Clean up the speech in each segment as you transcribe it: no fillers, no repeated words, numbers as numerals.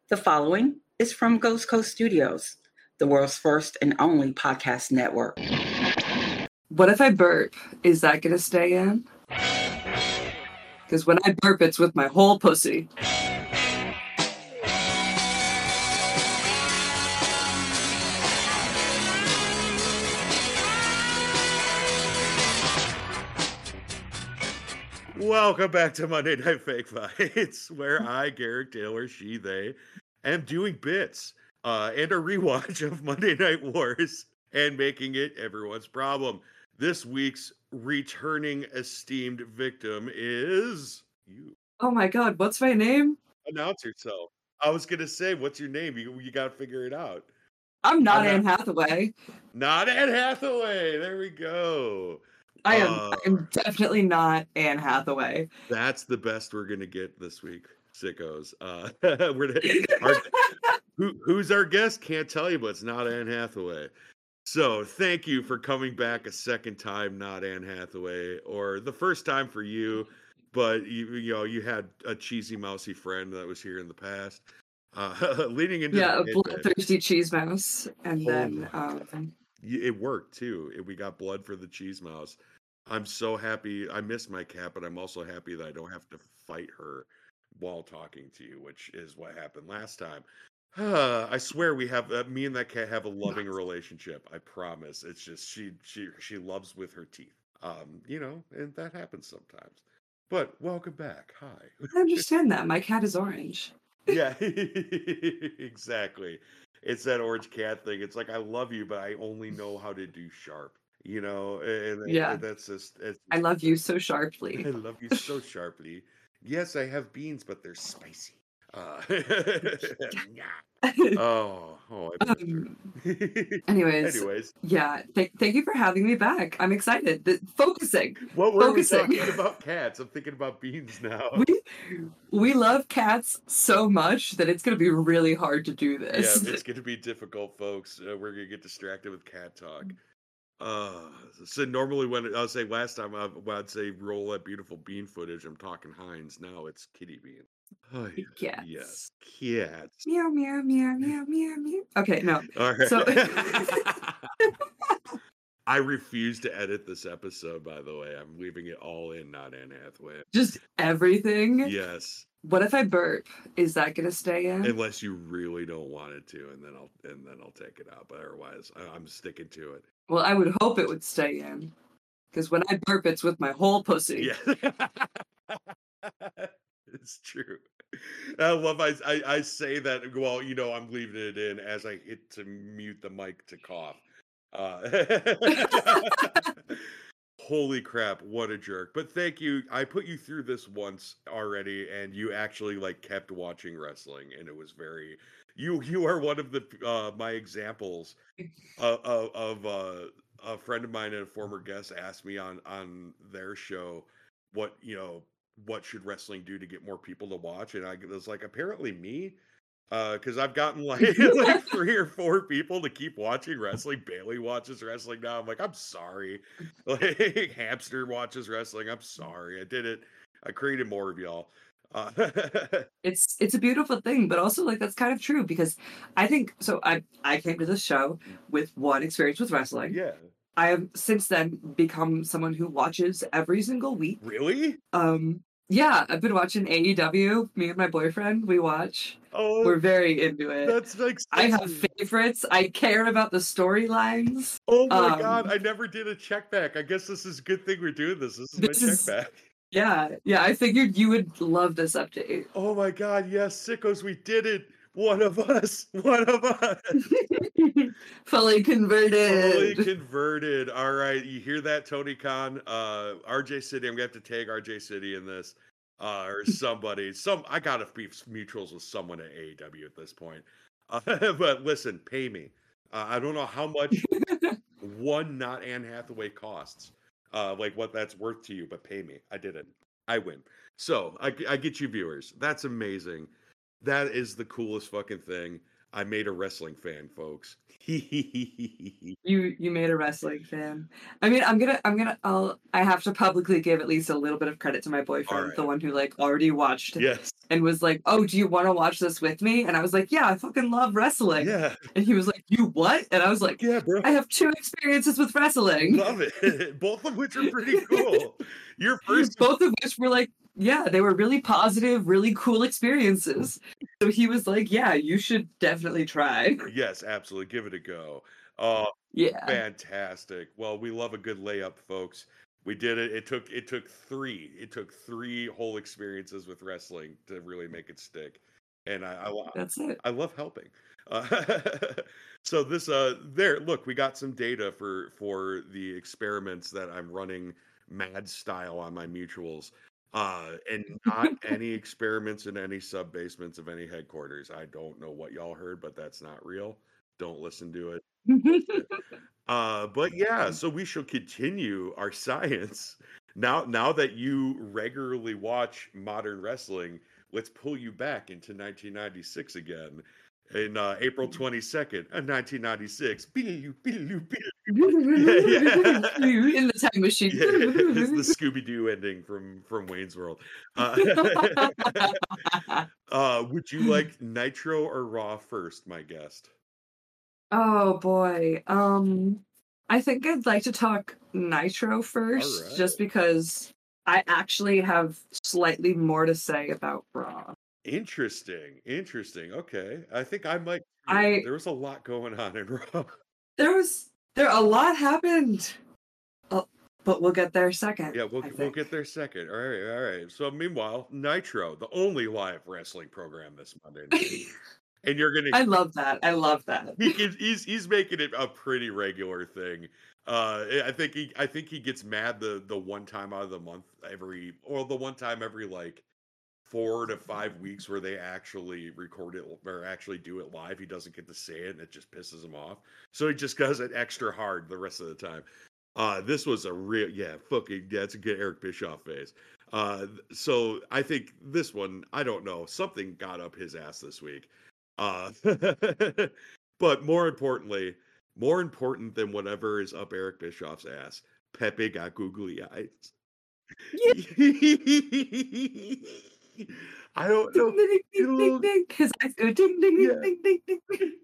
The following is from Ghost Coast Studios, the world's first and only podcast network. What if I burp? Is that gonna stay in? Because when I burp, it's with my whole pussy. Welcome back to Monday Night Fake Fights, where I, Garrick Taylor, she, they, am doing bits and a rewatch of Monday Night Wars and making it everyone's problem. This week's returning esteemed victim is you. Oh my god, what's my name? Announce yourself. I was going to say, what's your name? You got to figure it out. I'm not Anne Hathaway. Not Anne Hathaway. There we go. I'm definitely not Anne Hathaway. That's the best we're gonna get this week, sickos. Who's our guest? Can't tell you, but it's not Anne Hathaway. So thank you for coming back a second time, not Anne Hathaway, or the first time for you, but you had a cheesy mousy friend that was here in the past. Leading into a bloodthirsty cheese mouse, and then it worked too. We got blood for the cheese mouse. I'm so happy. I miss my cat, but I'm also happy that I don't have to fight her while talking to you, which is what happened last time. I swear we have me and that cat have a loving relationship. I promise. It's just she loves with her teeth. And that happens sometimes. But welcome back. Hi. I understand that. My cat is orange. Yeah, exactly. It's that orange cat thing. It's like, I love you, but I only know how to do sharp. And that's just. I love you so sharply. I love you so sharply. Yes, I have beans, but they're spicy. Anyways, yeah. Thank you for having me back. I'm excited. Focusing. What were we talking about? Cats. I'm thinking about beans now. We love cats so much that it's going to be really hard to do this. Yeah, it's going to be difficult, folks. We're going to get distracted with cat talk. So normally when I'll say last time I'd say roll that beautiful bean footage, I'm talking Heinz. Now it's kitty bean. Oh, cats. Yes, cats. Meow meow meow meow meow meow. Okay, no. All right. So I refuse to edit this episode. By the way, I'm leaving it all in, not Anne Hathaway. Just everything. Yes. What if I burp? Is that gonna stay in? Unless you really don't want it to, and then I'll take it out. But otherwise, I'm sticking to it. Well, I would hope it would stay in, because when I burp, it's with my whole pussy. Yeah, it's true. I love. I say that. Well, I'm leaving it in as I hit to mute the mic to cough. Holy crap, what a jerk. But thank you. I put you through this once already, and you actually kept watching wrestling, and it was very you are one of the my examples of a friend of mine and a former guest asked me on their show what should wrestling do to get more people to watch, and I was like, apparently me. Because I've gotten like 3 or 4 people to keep watching wrestling. Bailey watches wrestling now. I'm like, I'm sorry. Like, Hamster watches wrestling. I'm sorry. I did it. I created more of y'all. It's a beautiful thing, but also that's kind of true, because I think so. I came to this show with one experience with wrestling. Yeah. I have since then become someone who watches every single week. Really? Yeah, I've been watching AEW. Me and my boyfriend, we watch. Oh, we're very into it. That's like I have favorites. I care about the storylines. Oh my god, I never did a check back. I guess this is a good thing we're doing this. This is my check back. Yeah. I figured you would love this update. Oh my god, yes, sickos, we did it. One of us. Fully converted. All right, you hear that, Tony Khan? RJ City, I'm gonna have to tag RJ City in this, or somebody. I gotta be mutuals with someone at AEW at this point. But listen, pay me. I don't know how much one not Anne Hathaway costs, what that's worth to you, but pay me. I did it. I win. So I get you viewers. That's amazing. That is the coolest fucking thing. I made a wrestling fan, folks. You made a wrestling fan. I mean, I have to publicly give at least a little bit of credit to my boyfriend, the Alright. one who like already watched Yes. and was like, "Oh, do you want to watch this with me?" And I was like, "Yeah, I fucking love wrestling." Yeah. And he was like, "You what?" And I was like, Yeah, bro. "I have 2 experiences with wrestling." Love it. Both of which are pretty cool. Your first Both of which were like, yeah, they were really positive, really cool experiences. So he was like, "Yeah, you should definitely try." Yes, absolutely. Give it a go. Yeah. Fantastic. Well, we love a good layup, folks. We did it. It took three. It took three whole experiences with wrestling to really make it stick. And That's it. I love helping. Uh, so this there look, we got some data for the experiments that I'm running mad style on my mutuals. And not any experiments in any sub basements of any headquarters. I don't know what y'all heard, but that's not real. Don't listen to it. But yeah, so we shall continue our science. Now that you regularly watch modern wrestling, let's pull you back into 1996 again. In April 22nd, 1996. Beedaloo, beedaloo, beedaloo. In the time machine. Yeah, it's the Scooby-Doo ending from Wayne's World. Would you like Nitro or Raw first, my guest? Oh boy. I think I'd like to talk Nitro first, Alright. just because I actually have slightly more to say about Raw. Interesting. Okay. I think I might I there was a lot going on in Raw. there a lot happened. Oh, but we'll get there second. Yeah, I we'll think. get there second. All right. So meanwhile, Nitro, the only live wrestling program this Monday night. And you're gonna I love that. I love that. he's making it a pretty regular thing. I think he gets mad the one time out of the month the one time every like 4 to 5 weeks where they actually record it or actually do it live. He doesn't get to say it and it just pisses him off. So he just does it extra hard the rest of the time. This was a real it's a good Eric Bischoff phase. So I think this one, I don't know, something got up his ass this week. But more importantly, more important than whatever is up Eric Bischoff's ass, Pepe got googly eyes. I don't know. Ding, ding, ding, ding. His eyes go ding, ding, Yeah. ding, ding, ding,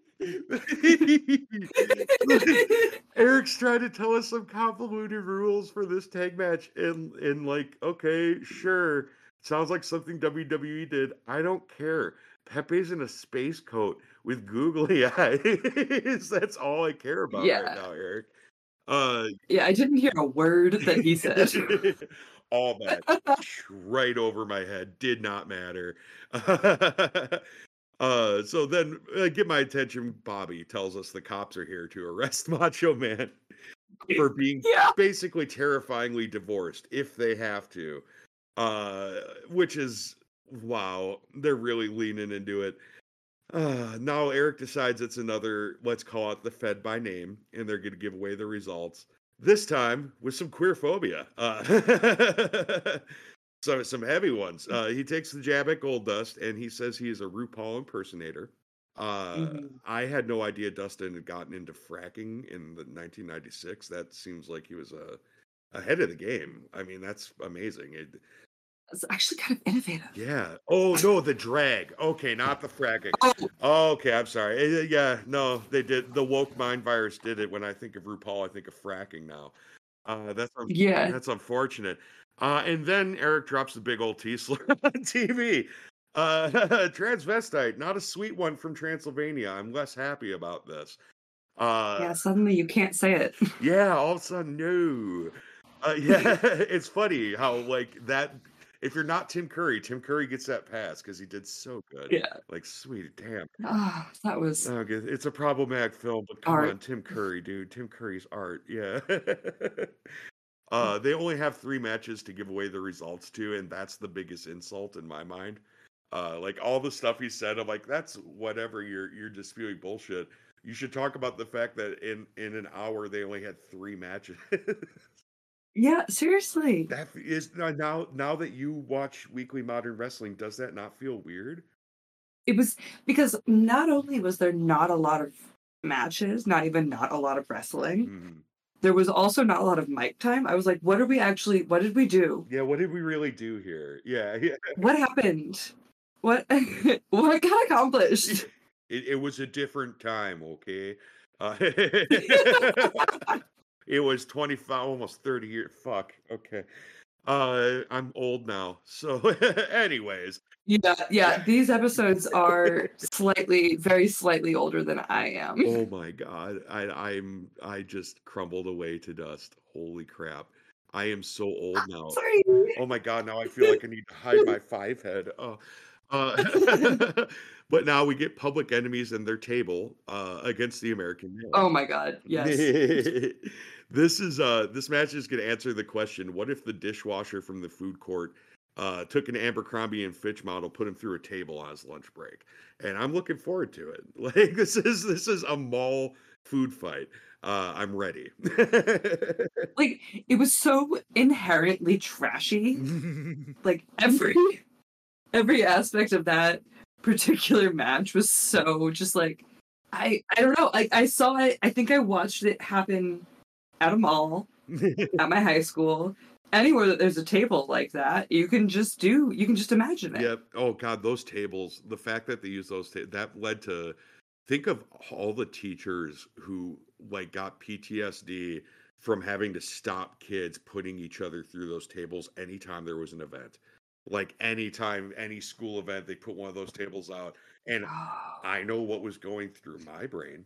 ding. Eric's trying to tell us some convoluted rules for this tag match, and like, okay, sure, sounds like something WWE did. I don't care. Pepe's in a space coat with googly eyes. That's all I care about right now, Eric. Yeah, I didn't hear a word that he said. All that right over my head, did not matter. So then get my attention. Bobby tells us the cops are here to arrest Macho Man for being basically terrifyingly divorced if they have to. Which is, wow, they're really leaning into it. Now Eric decides it's another, let's call it the Fed by name, and they're going to give away the results. This time with some queerphobia. So some heavy ones. He takes the jab at Goldust, and he says he is a RuPaul impersonator. I had no idea Dustin had gotten into fracking in the 1996. That seems like he was ahead of the game. I mean, that's amazing. It's actually kind of innovative. Yeah. Oh no, the drag. Okay, not the fracking. Oh, okay, I'm sorry. Yeah, no, they did. The woke mind virus did it. When I think of RuPaul, I think of fracking now. That's unfortunate. And then Eric drops the big old T-slur on TV. Transvestite, not a sweet one from Transylvania. I'm less happy about this. Suddenly you can't say it. Yeah, all of a sudden, no. Yeah, it's funny how like that. If you're not Tim Curry gets that pass because he did so good. Yeah. Like, sweet, damn. That was... Okay, it's a problematic film, but come on, Tim Curry, dude. Tim Curry's art, yeah. They only have 3 matches to give away the results to, and that's the biggest insult in my mind. Like, all the stuff he said, I'm like, that's whatever, you're disputing bullshit. You should talk about the fact that in an hour, they only had 3 matches. Yeah, seriously. That is now that you watch Weekly Modern Wrestling, does that not feel weird? It was because not only was there not a lot of matches, not even not a lot of wrestling, there was also not a lot of mic time. I was like, what did we do? Yeah, what did we really do here? Yeah. What happened? What what got accomplished? It was a different time, okay? It was 25, almost 30 years. Fuck. Okay. I'm old now. So anyways. Yeah. These episodes are very slightly older than I am. Oh my god. I just crumbled away to dust. Holy crap. I am so old now. Sorry. Oh my god, now I feel like I need to hide my 5 head. But now we get Public Enemies and their table against the American Male. Oh my god, yes. This match is gonna answer the question, what if the dishwasher from the food court took an Abercrombie and Fitch model, put him through a table on his lunch break? And I'm looking forward to it. Like this is a mall food fight. I'm ready. Like it was so inherently trashy. Like every aspect of that particular match was so just like I don't know. I saw it. I think I watched it happen at a mall, at my high school. Anywhere that there's a table like that, you can just imagine it. Yep. Oh god, those tables. The fact that they use those that led to, think of all the teachers who like got PTSD from having to stop kids putting each other through those tables anytime there was an event. Like anytime any school event, they put one of those tables out, and I know what was going through my brain.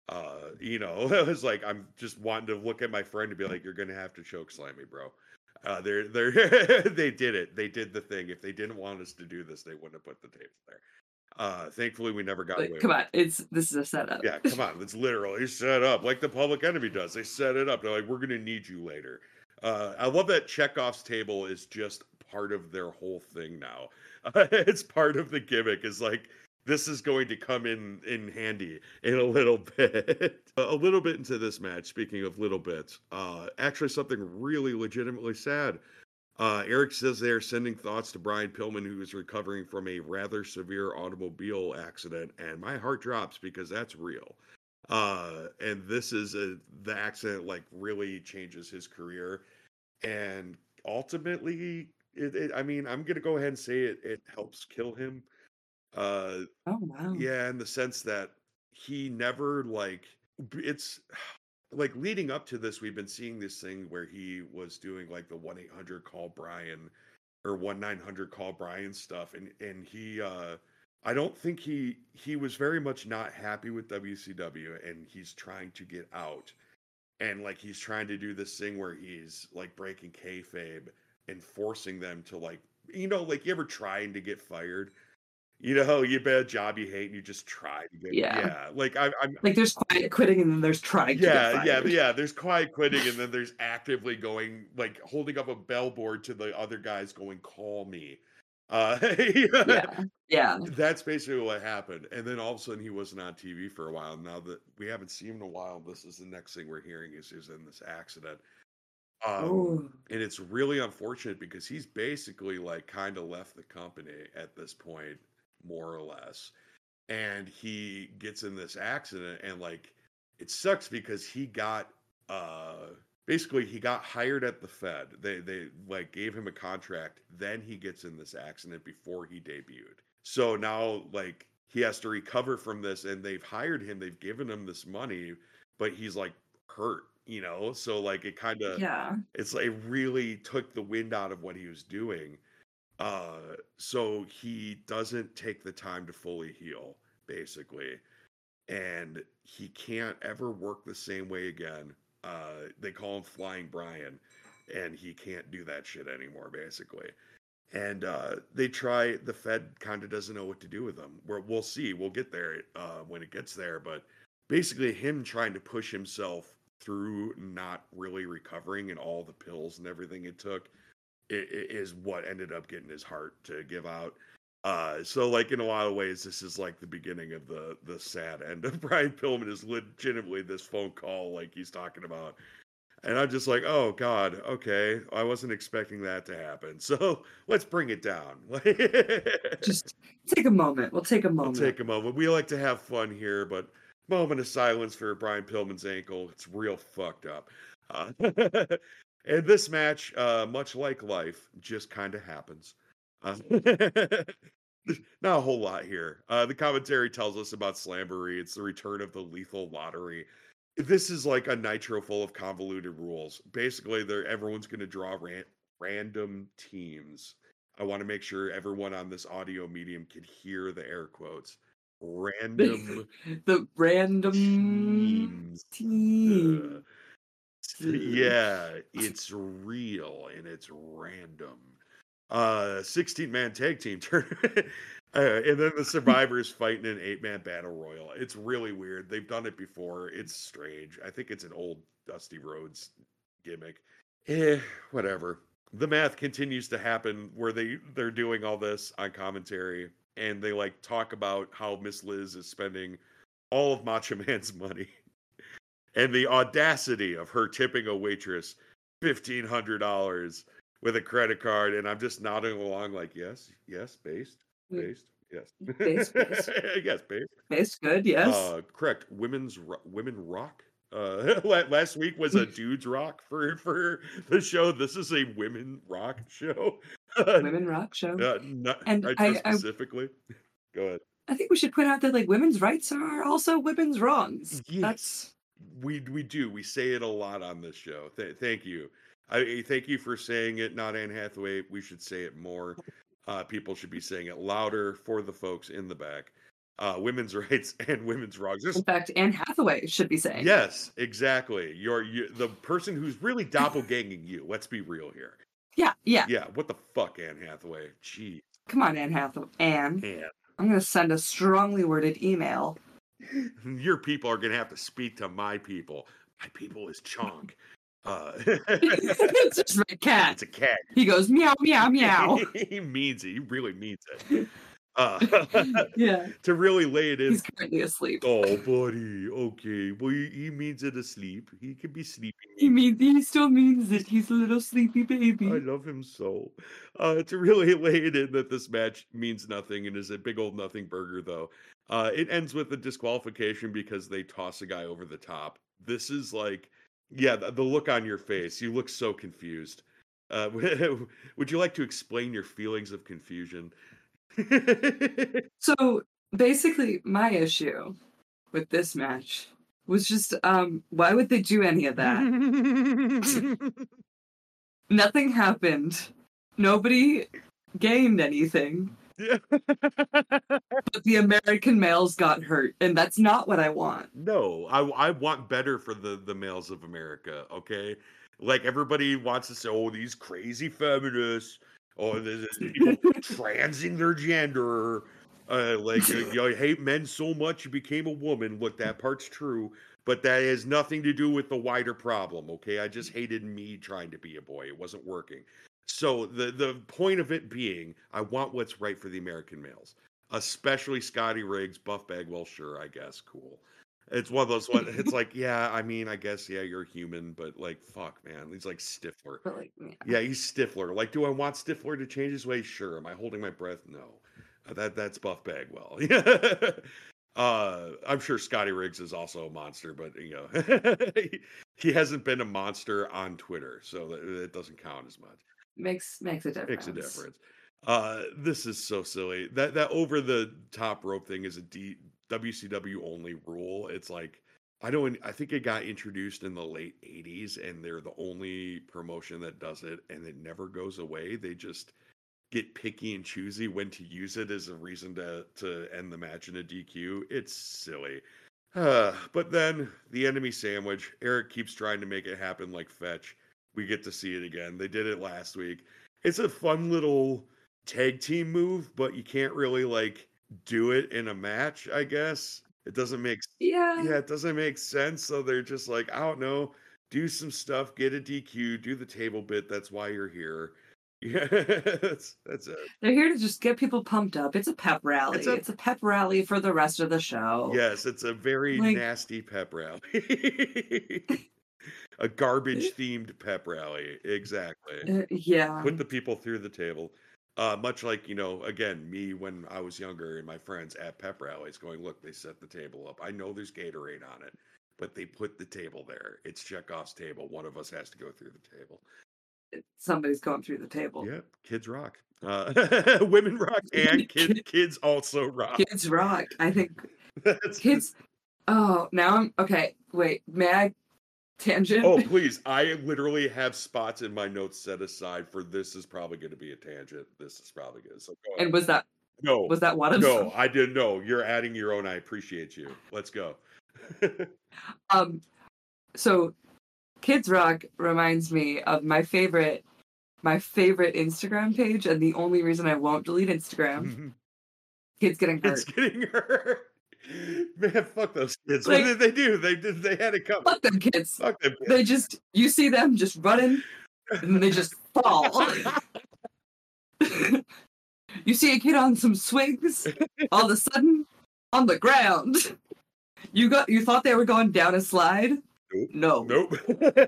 It was like I'm just wanting to look at my friend and be like, "You're gonna have to choke slam me, bro." They're they did it. They did the thing. If they didn't want us to do this, they wouldn't have put the table there. Thankfully, we never got away. Come on, this is a setup. Yeah, come on, it's literally set up like the Public Enemy does. They set it up. They're like, we're gonna need you later. I love that Chekhov's table is just part of their whole thing now. It's part of the gimmick. Is like this is going to come in handy in a little bit. A little bit into this match. Speaking of little bits, actually something really legitimately sad. Eric says they are sending thoughts to Brian Pillman, who is recovering from a rather severe automobile accident, and my heart drops because that's real. And this is the accident like really changes his career, and ultimately, I mean, I'm gonna go ahead and say it helps kill him. Oh wow. Yeah, in the sense that he never it's like leading up to this, we've been seeing this thing where he was doing like the 1-800 call Brian or 1-900 call Brian stuff, and he I don't think he was very much not happy with WCW, and he's trying to get out, and like he's trying to do this thing where he's like breaking kayfabe and forcing them to like like you ever trying to get fired. You know, you have a job you hate and you just try to get like I'm like there's quiet quitting and then there's trying to get fired. Yeah, there's quiet quitting and then there's actively going like holding up a bellboard to the other guys going, call me. Yeah. That's basically what happened. And then all of a sudden he wasn't on TV for a while. Now that we haven't seen him in a while, this is the next thing we're hearing is he's in this accident. And it's really unfortunate because he's basically like kind of left the company at this point, more or less. And he gets in this accident and like it sucks because he got basically he got hired at the Fed. They like gave him a contract, then he gets in this accident before he debuted. So now like he has to recover from this, and they've hired him, they've given him this money, but he's like hurt, so like it kind of it's like it really took the wind out of what he was doing. So he doesn't take the time to fully heal, basically, and he can't ever work the same way again. They call him Flying Brian, and he can't do that shit anymore, basically. And the Fed kind of doesn't know what to do with him. We'll see, we'll get there when it gets there, but basically him trying to push himself through not really recovering and all the pills and everything it took is what ended up getting his heart to give out. So like in a lot of ways, this is like the beginning of the sad end of Brian Pillman is legitimately this phone call like he's talking about. And I'm just like, oh God, okay. I wasn't expecting that to happen. So let's bring it down. Just take a moment. We'll take a We'll moment. take a moment. We like to have fun here, but moment of silence for Brian Pillman's ankle. It's real fucked up. And this match, much like life, just kind of happens. Not a whole lot here. The commentary tells us about Slamboree. It's the return of the lethal lottery. This is like a Nitro full of convoluted rules. Basically, everyone's going to draw random teams. I want to make sure everyone on this audio medium can hear the air quotes. Random The random teams. team. Yeah, it's real and it's random. 16-man tag team tournament. And then the survivors fight in an 8-man battle royal. It's really weird. They've done it before. It's strange. I think it's an old Dusty Rhodes gimmick. Whatever. The math continues to happen where they're doing all this on commentary, and they like talk about how Miss Liz is spending all of Macho Man's money. And the audacity of her tipping a waitress $1,500 with a credit card, and I'm just nodding along like, yes, based, yes. Based. Yes, based. Based, good, yes. Correct. Women rock. Last week was a dudes rock for the show. This is a women rock show. Women rock show. And I specifically. Go ahead. I think we should point out that like women's rights are also women's wrongs. Yes. We do. We say it a lot on this show. Thank you. I thank you for saying it, not Anne Hathaway. We should say it more. People should be saying it louder for the folks in the back. Women's rights and women's wrongs. In fact, Anne Hathaway should be saying. Yes, exactly. You're the person who's really doppelganging you. Let's be real here. Yeah. Yeah. What the fuck, Anne Hathaway? Jeez. Come on, Anne Hathaway. Anne. I'm gonna send a strongly worded email. Your people are gonna have to speak to my people. My people is Chonk. It's just my cat. It's a cat. He goes meow meow meow. He means it. He really means it. Yeah. To really lay it in. He's currently asleep. Oh, buddy. Okay. Well, he means it asleep. He could be sleeping. He still means it. He's a little sleepy baby. I love him so. To really lay it in that this match means nothing and is a big old nothing burger, though. It ends with a disqualification because they toss a guy over the top. This is like, yeah, the look on your face. You look so confused. Would you like to explain your feelings of confusion? So basically, my issue with this match was just, why would they do any of that? Nothing happened. Nobody gained anything. Yeah. But the American males got hurt, and that's not what I want. No, I want better for the males of America, okay? Like, everybody wants to say, oh, these crazy feminists, oh, there's people transing their gender, you hate men so much you became a woman. Look, that part's true, but that has nothing to do with the wider problem, okay? I just hated me trying to be a boy. It wasn't working. So the point of it being, I want what's right for the American males, especially Scotty Riggs, Buff Bagwell. Sure, I guess, cool. It's one of those ones. It's like, yeah, I mean, I guess, yeah, you're human, but like, fuck, man, he's like Stifler. But like, Yeah, he's Stifler. Like, do I want Stifler to change his ways? Sure. Am I holding my breath? No. That's Buff Bagwell. I'm sure Scotty Riggs is also a monster, but you know, he hasn't been a monster on Twitter, so it doesn't count as much. Makes a difference. Makes a difference. This is so silly. That over the top rope thing is a WCW only rule. It's like, I think it got introduced in the late 80s, and they're the only promotion that does it, and it never goes away. They just get picky and choosy when to use it as a reason to end the match in a DQ. It's silly. But then the enemy sandwich, Eric keeps trying to make it happen like Fetch. We get to see it again. They did it last week. It's a fun little tag team move, but you can't really like do it in a match, I guess. It doesn't make it doesn't make sense. So they're just like, I don't know, do some stuff, get a DQ, do the table bit. That's why you're here. Yeah, that's it. They're here to just get people pumped up. It's a pep rally. It's a pep rally for the rest of the show. Yes, it's a very nasty pep rally. A garbage themed pep rally. Exactly. Yeah. Put the people through the table. Much like, again, me when I was younger and my friends at pep rallies going, look, they set the table up. I know there's Gatorade on it, but they put the table there. It's Chekhov's table. One of us has to go through the table. Somebody's going through the table. Yep, kids rock. Women rock and kids also rock. Kids rock. I think kids. Oh, now I'm okay. Wait, may I tangent? Oh, please! I literally have spots in my notes set aside for this. Is probably going to be a tangent. This is probably good. So go ahead. And was that one of them? No, I didn't know. You're adding your own. I appreciate you. Let's go. So Kids Rock reminds me of my favorite Instagram page, and the only reason I won't delete Instagram. Kids getting hurt. Kids getting hurt. Man, fuck those kids. What did they do? They had it coming. Fuck them kids. Fuck them kids. They just, you see them just running, and they just fall. You see a kid on some swings, all of a sudden, on the ground. You thought they were going down a slide? Nope. No. Nope.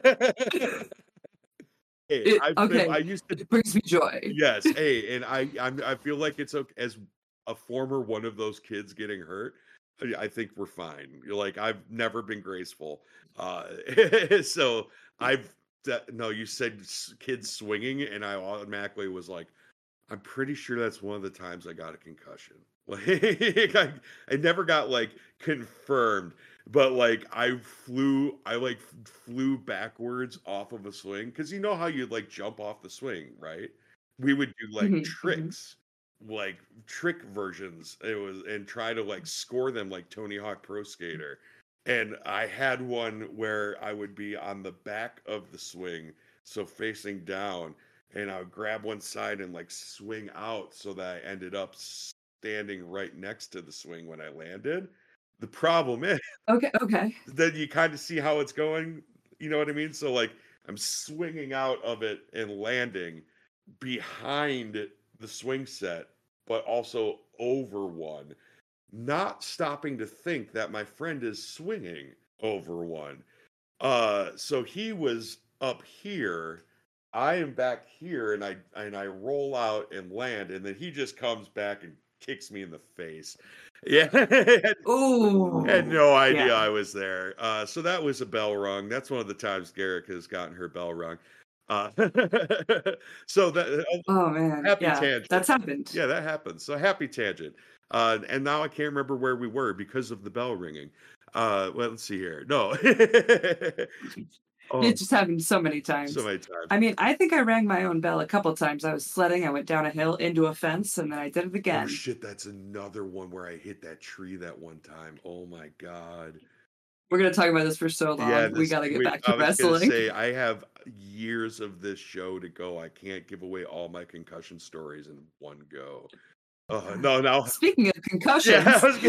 Hey, I used to. It brings me joy. Yes. Hey, and I feel like it's okay as a former one of those kids getting hurt. I think we're fine. You're like, I've never been graceful. So no, you said kids swinging, and I automatically was like, I'm pretty sure that's one of the times I got a concussion. Like, I never got like confirmed, but like I flew backwards off of a swing, because you know how you like jump off the swing, right? We would do like tricks. Like trick versions, and try to like score them like Tony Hawk Pro Skater. And I had one where I would be on the back of the swing, so facing down, and I would grab one side and like swing out so that I ended up standing right next to the swing when I landed. The problem is, okay, then you kind of see how it's going. You know what I mean? So like I'm swinging out of it and landing behind the swing set, but also over one, not stopping to think that my friend is swinging over one. So he was up here, I am back here, and I roll out and land, and then he just comes back and kicks me in the face. Yeah. Ooh. Had no idea I was there. So that was a bell rung. That's one of the times Garrick has gotten her bell rung. So that oh man, happy tangent. That's happened. Yeah, that happens. So happy tangent. And now I can't remember where we were because of the bell ringing. Well, let's see here. No. It just happened so many times. So many times. I mean, I think I rang my own bell a couple times. I was sledding. I went down a hill into a fence, and then I did it again. Oh shit, that's another one where I hit that tree that one time. Oh my god. We're gonna talk about this for so long. Yeah, we gotta get back to wrestling. I have years of this show to go. I can't give away all my concussion stories in one go. No, now speaking of concussions,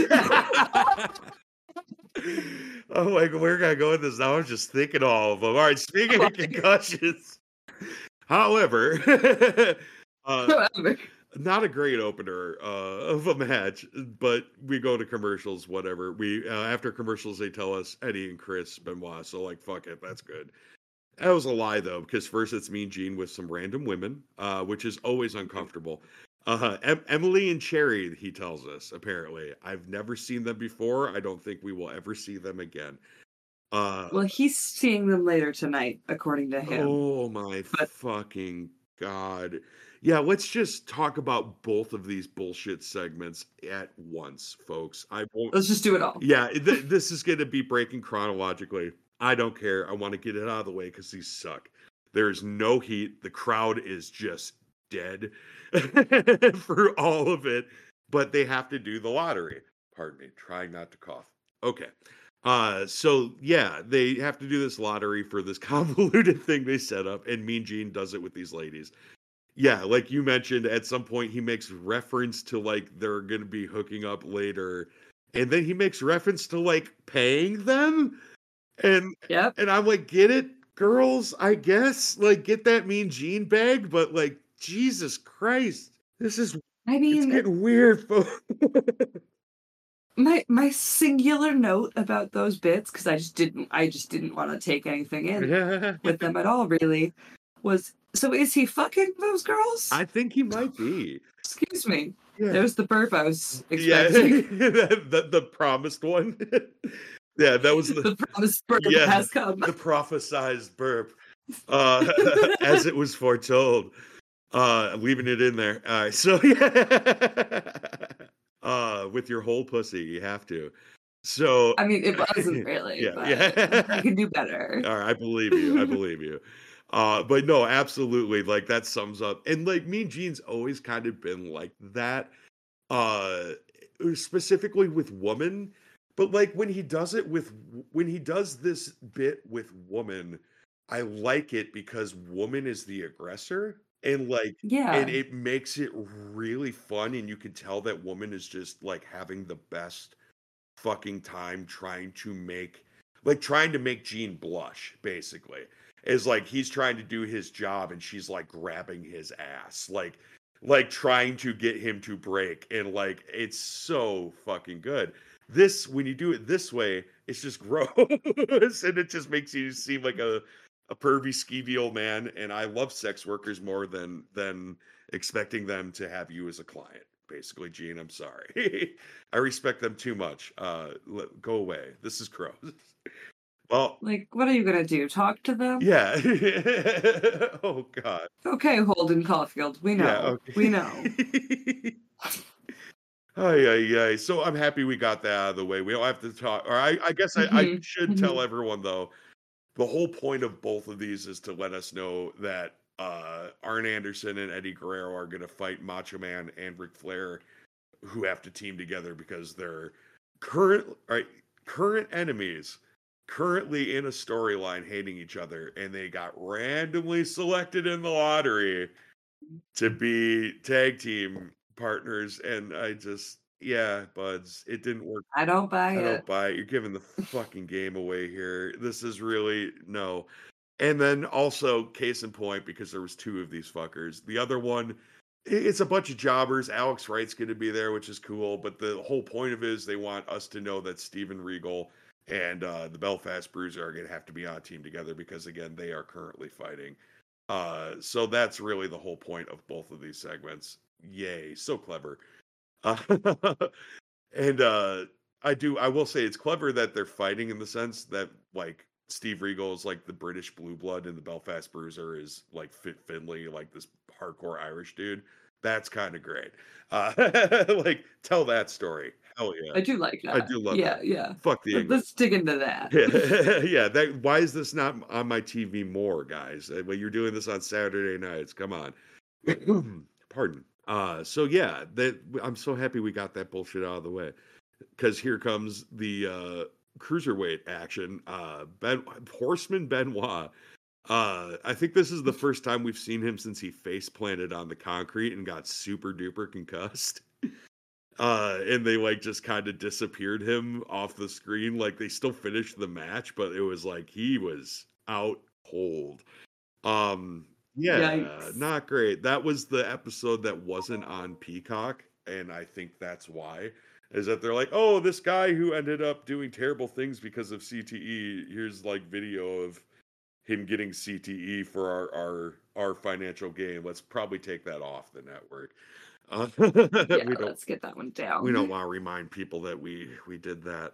oh my god, we're gonna go with this now. I was just thinking all of them. All right, speaking of concussions, however, not a great opener of a match, but we go to commercials, whatever. We after commercials, they tell us Eddie and Chris Benoit, so like, fuck it, that's good. That was a lie, though, because first it's Mean Gene with some random women, which is always uncomfortable. Emily and Cherry, he tells us, apparently. I've never seen them before. I don't think we will ever see them again. Well, he's seeing them later tonight, according to him. Oh, my fucking God. Yeah, let's just talk about both of these bullshit segments at once, folks. Let's just do it all. Yeah, this is going to be breaking chronologically. I don't care. I want to get it out of the way because these suck. There's no heat. The crowd is just dead for all of it, but they have to do the lottery. Pardon me, trying not to cough. Okay. So yeah, they have to do this lottery for this convoluted thing they set up, and Mean Gene does it with these ladies. Yeah, like you mentioned, at some point he makes reference to like they're going to be hooking up later, and then he makes reference to like paying them, and I'm like, get it, girls? I guess like get that Mean Gene bag, but like Jesus Christ, this is it's getting weird, folks. my singular note about those bits, because I just didn't want to take anything in with them at all, really, was, so is he fucking those girls? I think he might be. Excuse me. Yeah. There's the burp I was Yeah, expecting. the promised one. Yeah, that was The promised burp yeah, has come. the prophesized burp, as it was foretold. Leaving it in there. All right, so yeah, with your whole pussy, you have to. So I mean, it wasn't really, yeah, but yeah. I can do better. All right, I believe you. I believe you. But no, absolutely, like that sums up. And like Mean Gene's always kind of been like that, uh, specifically with woman. But like when he does this bit with woman, I like it because woman is the aggressor, and like Yeah. it makes it really fun, and you can tell that woman is just like having the best fucking time trying to make Gene blush, basically. Is like he's trying to do his job and she's like grabbing his ass, like trying to get him to break, and like it's so fucking good. This, when you do it this way, it's just gross and it just makes you seem like a pervy skeevy old man, and I love sex workers more than expecting them to have you as a client. Basically, Gene, I'm sorry. I respect them too much. Go away. This is gross. Well, Like, what are you gonna do? Talk to them? yeah. Oh God. Okay, Holden Caulfield. We know. Yeah. Okay. We know. Ay. So I'm happy we got that out of the way. We don't have to talk. Or I guess I should tell everyone though. The whole point of both of these is to let us know that Arn Anderson and Eddie Guerrero are going to fight Macho Man and Ric Flair, who have to team together because they're current enemies, currently in a storyline hating each other, and they got randomly selected in the lottery to be tag team partners. And I just, yeah, buds, it didn't work. I don't buy I it. don't buy it. You're giving the fucking game away here. This is really no. And then also, case in point, because there was two of these fuckers. The other one, it's a bunch of jobbers. Alex Wright's going to be there, which is cool. But the whole point of it is they want us to know that Steven Regal and the Belfast Bruiser are going to have to be on a team together because, again, they are currently fighting. So that's really the whole point of both of these segments. Yay, so clever. And I will say it's clever that they're fighting in the sense that like Steve Regal is like the British blue blood and the Belfast Bruiser is like Fit Finlay, like this hardcore Irish dude. That's kind of great. Like tell that story. Hell yeah. I do like that. I do love that. Yeah. Fuck the English. Let's dig into that. Yeah, that why is this not on my TV more, guys? Well, you're doing this on Saturday nights. Come on. Pardon. So yeah, I'm so happy we got that bullshit out of the way. Because here comes the cruiserweight action. Horseman Benoit. I think this is the first time we've seen him since he face planted on the concrete and got super duper concussed. And they like just kind of disappeared him off the screen. Like they still finished the match, but it was like he was out cold. Yeah, Yikes. not great. That was the episode that wasn't on Peacock, and I think that's why. Is that they're like, oh, this guy who ended up doing terrible things because of CTE. Here's like video of him getting CTE for our financial gain. Let's probably take that off the network. Yeah, let's get that one down. We don't want to remind people that we did that.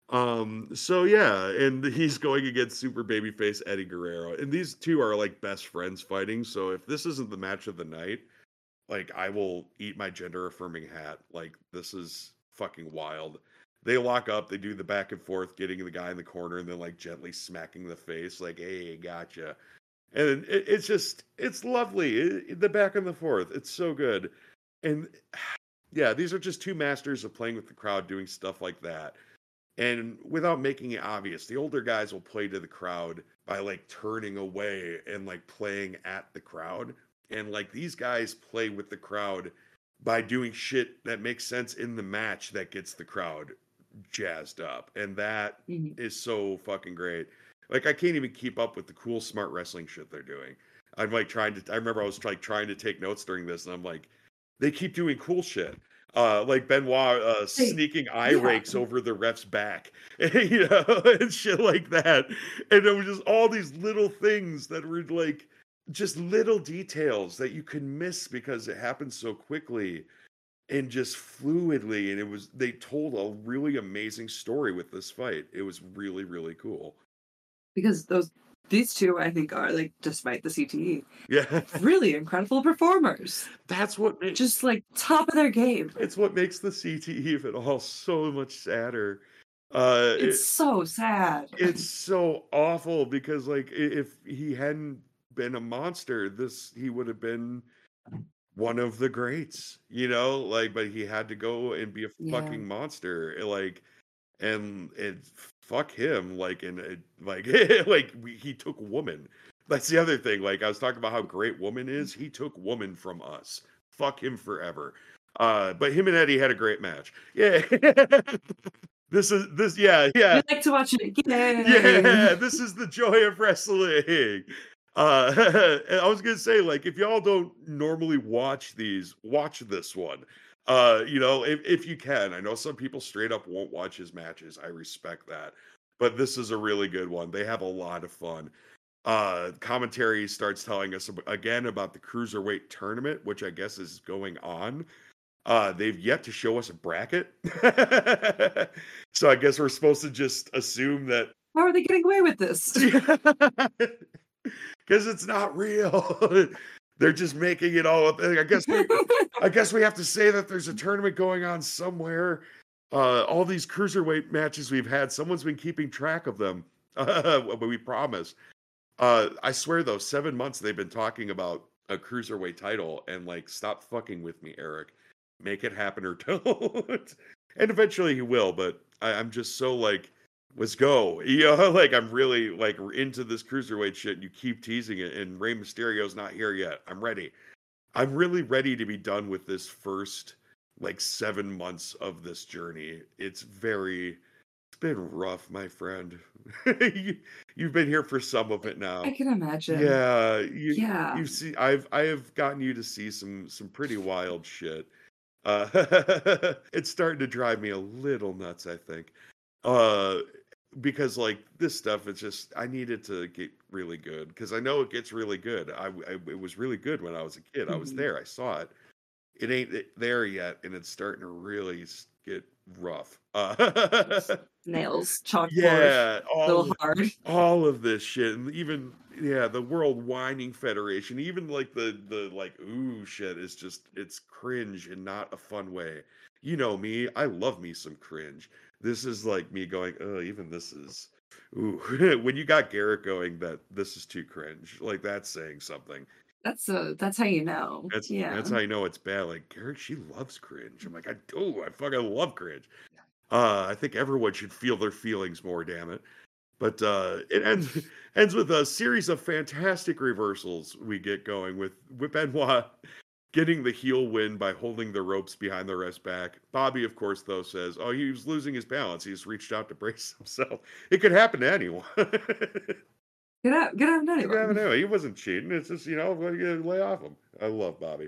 So yeah, and he's going against super babyface Eddie Guerrero, and these two are like best friends fighting. So if this isn't the match of the night, like I will eat my gender affirming hat. Like this is fucking wild. They lock up, they do the back and forth, getting the guy in the corner and then like gently smacking the face, like, hey, gotcha. And it's lovely. The back and the forth, it's so good. And yeah, these are just two masters of playing with the crowd, doing stuff like that. And without making it obvious, the older guys will play to the crowd by like turning away and like playing at the crowd. And like these guys play with the crowd by doing shit that makes sense in the match that gets the crowd jazzed up. And that is so fucking great. Like I can't even keep up with the cool smart wrestling shit they're doing. I remember I was like trying to take notes during this, and I'm like, they keep doing cool shit. Like Benoit Hey, sneaking eye yeah. rakes over the ref's back, you know, and shit like that. And it was just all these little things that were like just little details that you could miss because it happened so quickly and just fluidly. And they told a really amazing story with this fight. It was really, really cool. Because these two, I think, are like, despite the CTE, Yeah. really incredible performers. That's what makes Just like top of their game. it's what makes the CTE of it all so much sadder. It's so sad. It's so awful because like if he hadn't been a monster, he would have been one of the greats, you know, like, but he had to go and be a Yeah. fucking monster, like, and fuck him, like, and like, he took woman. That's the other thing. Like I was talking about how great woman is. He took woman from us. Fuck him forever. But him and Eddie had a great match. Yeah. Yeah. We like to watch it again. Yeah, this is the joy of wrestling. I was gonna say, like, if y'all don't normally watch these, watch this one. You know, if you can. I know some people straight up won't watch his matches. I respect that. But this is a really good one. They have a lot of fun. Commentary starts telling us again about the cruiserweight tournament, which I guess is going on. They've yet to show us a bracket. So I guess we're supposed to just assume that How are they getting away with this? because it's not real. They're just making it all up. I guess we have to say that there's a tournament going on somewhere. All these cruiserweight matches we've had, someone's been keeping track of them. But we promise. I swear though, 7 months they've been talking about a cruiserweight title, and like, stop fucking with me, Eric. Make it happen or don't. And eventually he will, but I'm just so like, let's go. You know, like I'm really like into this cruiserweight shit. And you keep teasing it, and Rey Mysterio's not here yet. I'm ready. I'm really ready to be done with this first like 7 months of this journey. It's been rough, my friend. You've been here for some of it now. I can imagine. Yeah, Yeah. you see, I have gotten you to see some pretty wild shit. It's starting to drive me a little nuts, I think. Because like this stuff, it's just I need it to get really good because I know it gets really good. It was really good when I was a kid. I was Mhm. there. I saw it. It ain't there yet, and it's starting to really get rough. Nails, chalkboard, Yeah, a little hard. all of this shit, and even the World Whining Federation, even like the like ooh shit is just it's cringe and not a fun way. You know me, I love me some cringe. This is like me going, oh, even this is ooh. When you got Garrett going that this is too cringe, like that's saying something. That's how you know. Yeah. That's how you know it's bad. Like Garrett, she loves cringe. I'm like, I do. I fucking love cringe. I think everyone should feel their feelings more, damn it. But it ends with a series of fantastic reversals we get going with Benoit getting the heel win by holding the ropes behind the ref's back. Bobby, of course, though, says, oh, he was losing his balance. He just reached out to brace himself. It could happen to anyone. Get out It could happen to anyone. anyone. He wasn't cheating. It's just, you know, lay off him. I love Bobby.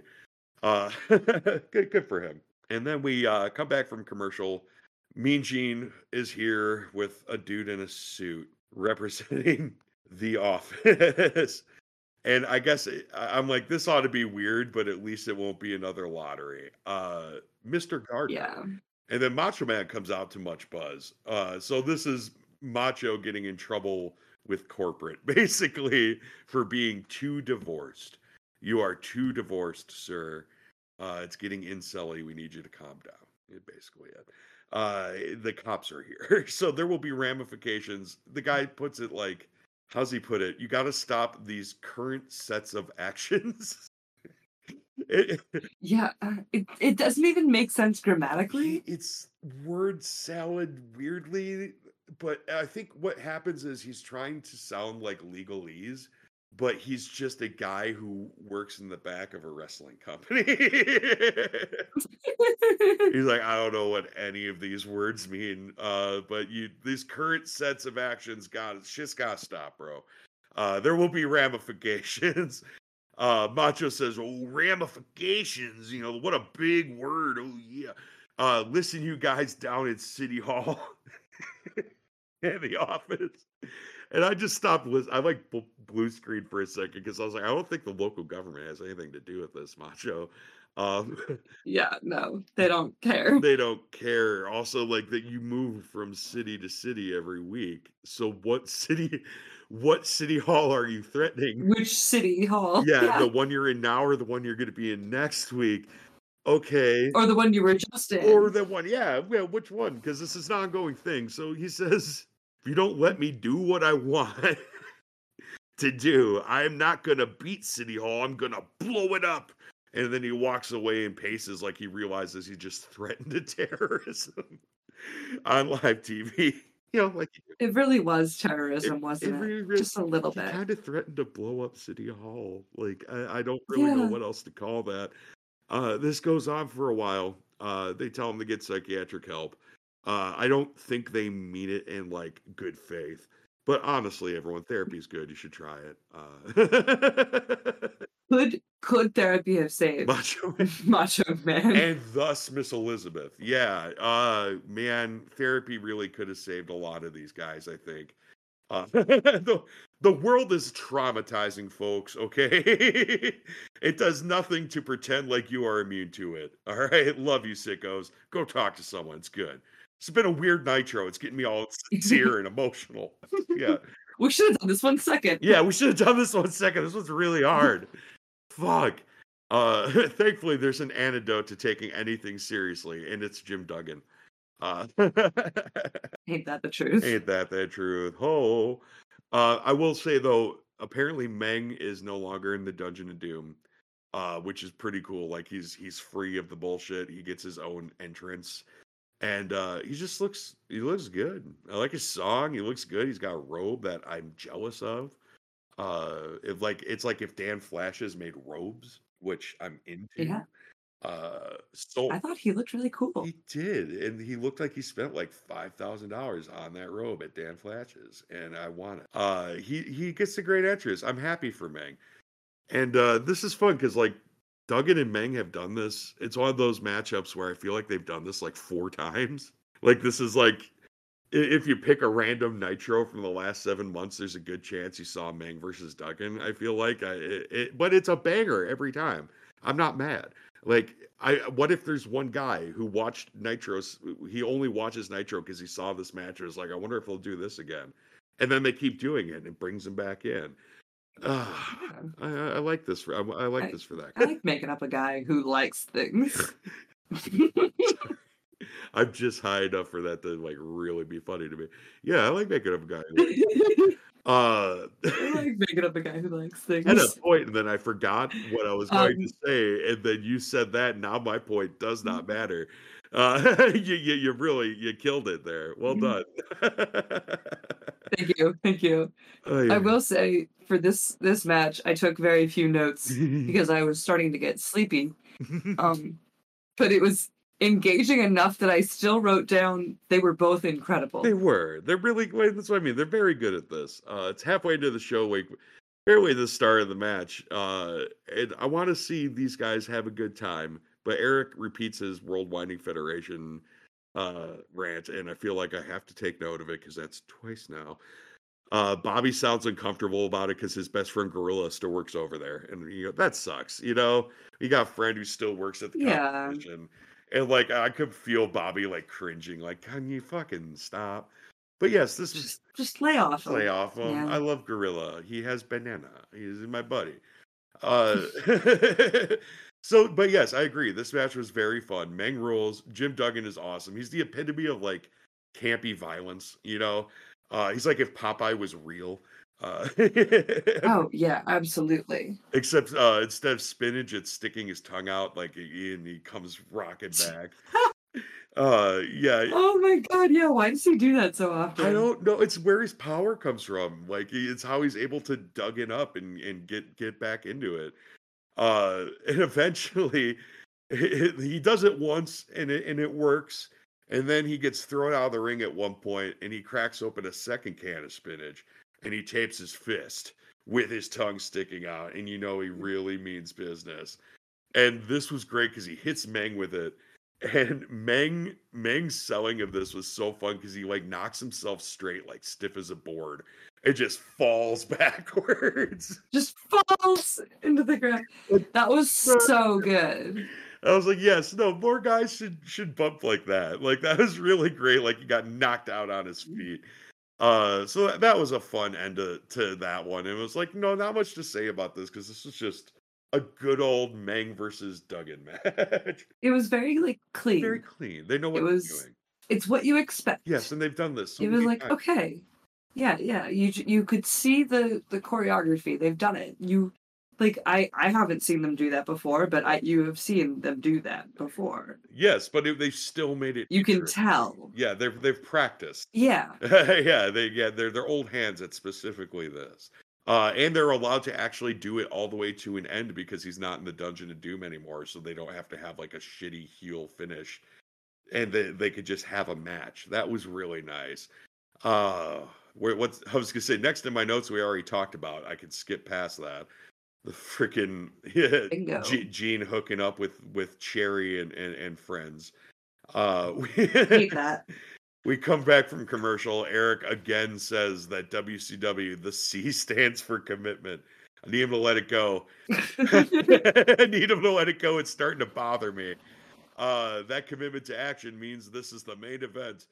Good for him. And then we come back from commercial. Mean Gene is here with a dude in a suit representing the office. And I guess I'm like, this ought to be weird, but at least it won't be another lottery. Mr. Gardner. Yeah. And then Macho Man comes out to much buzz. So this is Macho getting in trouble with corporate, basically, for being too divorced. You are too divorced, sir. It's getting incelly. We need you to calm down. Basically it. The cops are here. So there will be ramifications. The guy puts it like, how's he put it? You got to stop these current sets of actions. Yeah. It doesn't even make sense grammatically. It's word salad weirdly, but I think what happens is he's trying to sound like legalese, but he's just a guy who works in the back of a wrestling company. He's like, I don't know what any of these words mean, but these current sets of actions shit's gotta stop, bro. There will be ramifications. Macho says, "Oh, ramifications! You know what a big word. Oh yeah. Listen, you guys down at City Hall and the office." And I just stopped listening. I like blue screen for a second because I was like, I don't think the local government has anything to do with this, Macho. Um, Yeah, no, they don't care. they don't care. Also, like that you move from city to city every week. So what city hall are you threatening? Which city hall? Yeah, Yeah. the one you're in now or the one you're going to be in next week. Okay. Or the one you were just in. Or the one, yeah, which one? Because this is an ongoing thing. So he says, if you don't let me do what I want to do, I'm not going to beat City Hall. I'm going to blow it up. And then he walks away and paces like he realizes he just threatened a terrorism on live TV. You know, like It really was terrorism, wasn't it? really- Just a little he bit. kind of threatened to blow up City Hall. Like I don't really know Yeah. what else to call that. This goes on for a while. They tell him to get psychiatric help. I don't think they mean it in like good faith, but honestly, everyone, therapy's good. You should try it. Could therapy have saved Macho Man. Macho Man? And thus Miss Elizabeth. Yeah. Man, therapy really could have saved a lot of these guys, I think. The world is traumatizing, folks, okay? It does nothing to pretend like you are immune to it. All right? Love you, sickos. Go talk to someone. It's good. It's been a weird Nitro. It's getting me all sincere and emotional. Yeah. We should have done this 1 second. Yeah, we should have done this 1 second. This was really hard. Fuck. Thankfully, there's an antidote to taking anything seriously, and it's Jim Duggan. Ain't that the truth? Ain't that the truth? Ho! I will say though, apparently Meng is no longer in the Dungeon of Doom, which is pretty cool. Like he's free of the bullshit. He gets his own entrance, and he looks good. I like his song. He looks good. He's got a robe that I'm jealous of. It's like if Dan Flashes made robes, which I'm into. Yeah. So I thought he looked really cool. he did, and he looked like he spent like $5,000 on that robe at Dan Flashes, and I want it. He gets a great entrance. I'm happy for Meng, and this is fun because like Duggan and Meng have done this. It's one of those matchups where I feel like they've done this like 4 times. Like this is like if you pick a random Nitro from the last 7 months, there's a good chance you saw Meng versus Duggan. I feel like but it's a banger every time. I'm not mad. Like, what if there's one guy who watched Nitros? He only watches Nitro because he saw this match. Or is like, I wonder if they'll do this again. And then they keep doing it and it brings him back in. I like this for this for that. I like making up a guy who likes things. I'm just high enough for that to like really be funny to me. Yeah, I like making up a guy. I like making up a guy who likes things. At a point, and then I forgot what I was going to say, and then you said that. Now my point does not matter. You killed it there. Well done. Thank you. Oh, yeah. I will say for this match, I took very few notes because I was starting to get sleepy. But it was engaging enough that I still wrote down they were both incredible. They were. They're really. That's what I mean. They're very good at this. It's halfway into the show, like barely the start of the match. And I want to see these guys have a good time. But Eric repeats his World Winding Federation rant, and I feel like I have to take note of it because that's twice now. Bobby sounds uncomfortable about it because his best friend Gorilla still works over there, and that sucks. You got a friend who still works at the competition. And like I could feel Bobby like cringing, like, can you fucking stop? But yes, this was just lay off him. Lay off him. Yeah. I love Gorilla. He has banana. He's my buddy. So, but yes, I agree. This match was very fun. Meng rules. Jim Duggan is awesome. He's the epitome of like campy violence. He's like if Popeye was real. Oh yeah, absolutely. Except instead of spinach, it's sticking his tongue out like and he comes rocking back. Yeah. Oh my god, yeah. Why does he do that so often? I don't know. It's where his power comes from. Like it's how he's able to Duggan up and get back into it. And eventually, he does it once and it works. And then he gets thrown out of the ring at one point, and he cracks open a second can of spinach. And he tapes his fist, with his tongue sticking out, and he really means business. And this was great because he hits Meng with it. And Meng's selling of this was so fun because he like knocks himself straight, like stiff as a board. It just falls backwards. Just falls into the ground. That was so good. I was like, yes, no, more guys should bump like that. Like that was really great. Like he got knocked out on his feet. So that was a fun end to that one. It was like, no, not much to say about this because this is just a good old Meng versus Duggan match. It was very like clean. Very clean. They know what they're doing. It's what you expect. Yes, and they've done this. It was like, okay. Yeah. You could see the choreography. They've done it. Like I haven't seen them do that before, but you have seen them do that before. Yes, but they still made it. You can tell. Yeah, they've practiced. Yeah. They're old hands at specifically this. And they're allowed to actually do it all the way to an end because he's not in the Dungeon of Doom anymore, so they don't have to have like a shitty heel finish, and they could just have a match. That was really nice. What I was gonna say next in my notes we already talked about. I could skip past that. The freaking Gene hooking up with Cherry and friends. Hate that. We come back from commercial. Eric again says that WCW, the C stands for commitment. I need him to let it go. I need him to let it go. It's starting to bother me. That commitment to action means this is the main event.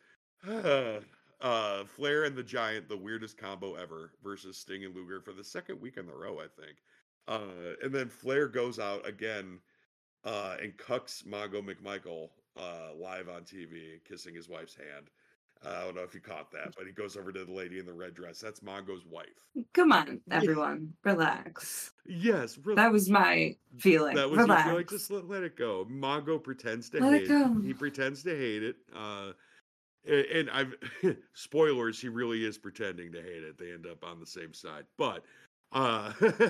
Flair and the Giant, the weirdest combo ever, versus Sting and Luger for the second week in a row, I think. And then Flair goes out again and cucks Mongo McMichael live on TV, kissing his wife's hand. I don't know if you caught that, but he goes over to the lady in the red dress. That's Mongo's wife. Come on, everyone. Relax. Yes. That was my feeling. That was Relax. your feeling. Just let it go. Mongo pretends to let hate it. Go. He pretends to hate it. And I've spoilers, he really is pretending to hate it. They end up on the same side. But I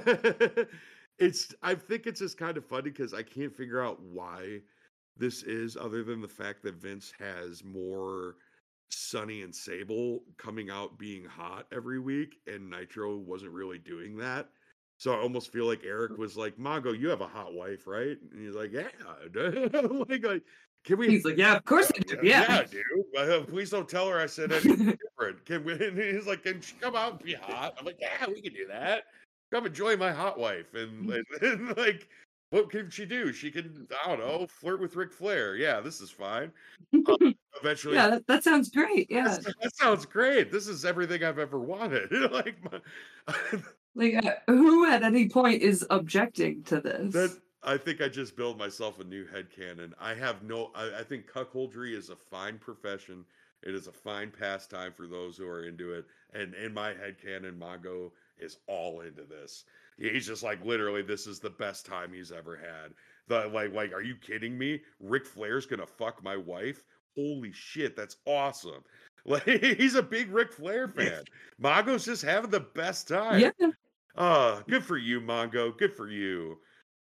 think it's just kind of funny because I can't figure out why this is, other than the fact that Vince has more Sonny and Sable coming out being hot every week, and Nitro wasn't really doing that. So I almost feel like Eric was like, Mongo, you have a hot wife, right? And he's like, yeah. like can we? He's like, yeah, of course I do. Yeah, dude. Please don't tell her I said anything different. Can we? And he's like, can she come out and be hot? I'm like, yeah, we can do that. Come enjoy my hot wife. And like, what can she do? She can, I don't know, flirt with Ric Flair. Yeah, this is fine. Eventually, yeah, that sounds great. Yeah, that sounds great. This is everything I've ever wanted. Who at any point is objecting to this? I think I just build myself a new headcanon. I think cuckoldry is a fine profession. It is a fine pastime for those who are into it. And in my headcanon, Mongo is all into this. He's just like, literally, this is the best time he's ever had. Like, are you kidding me? Ric Flair's gonna fuck my wife? Holy shit, that's awesome. Like, he's a big Ric Flair fan. Mongo's just having the best time. Yeah. Good for you, Mongo. Good for you.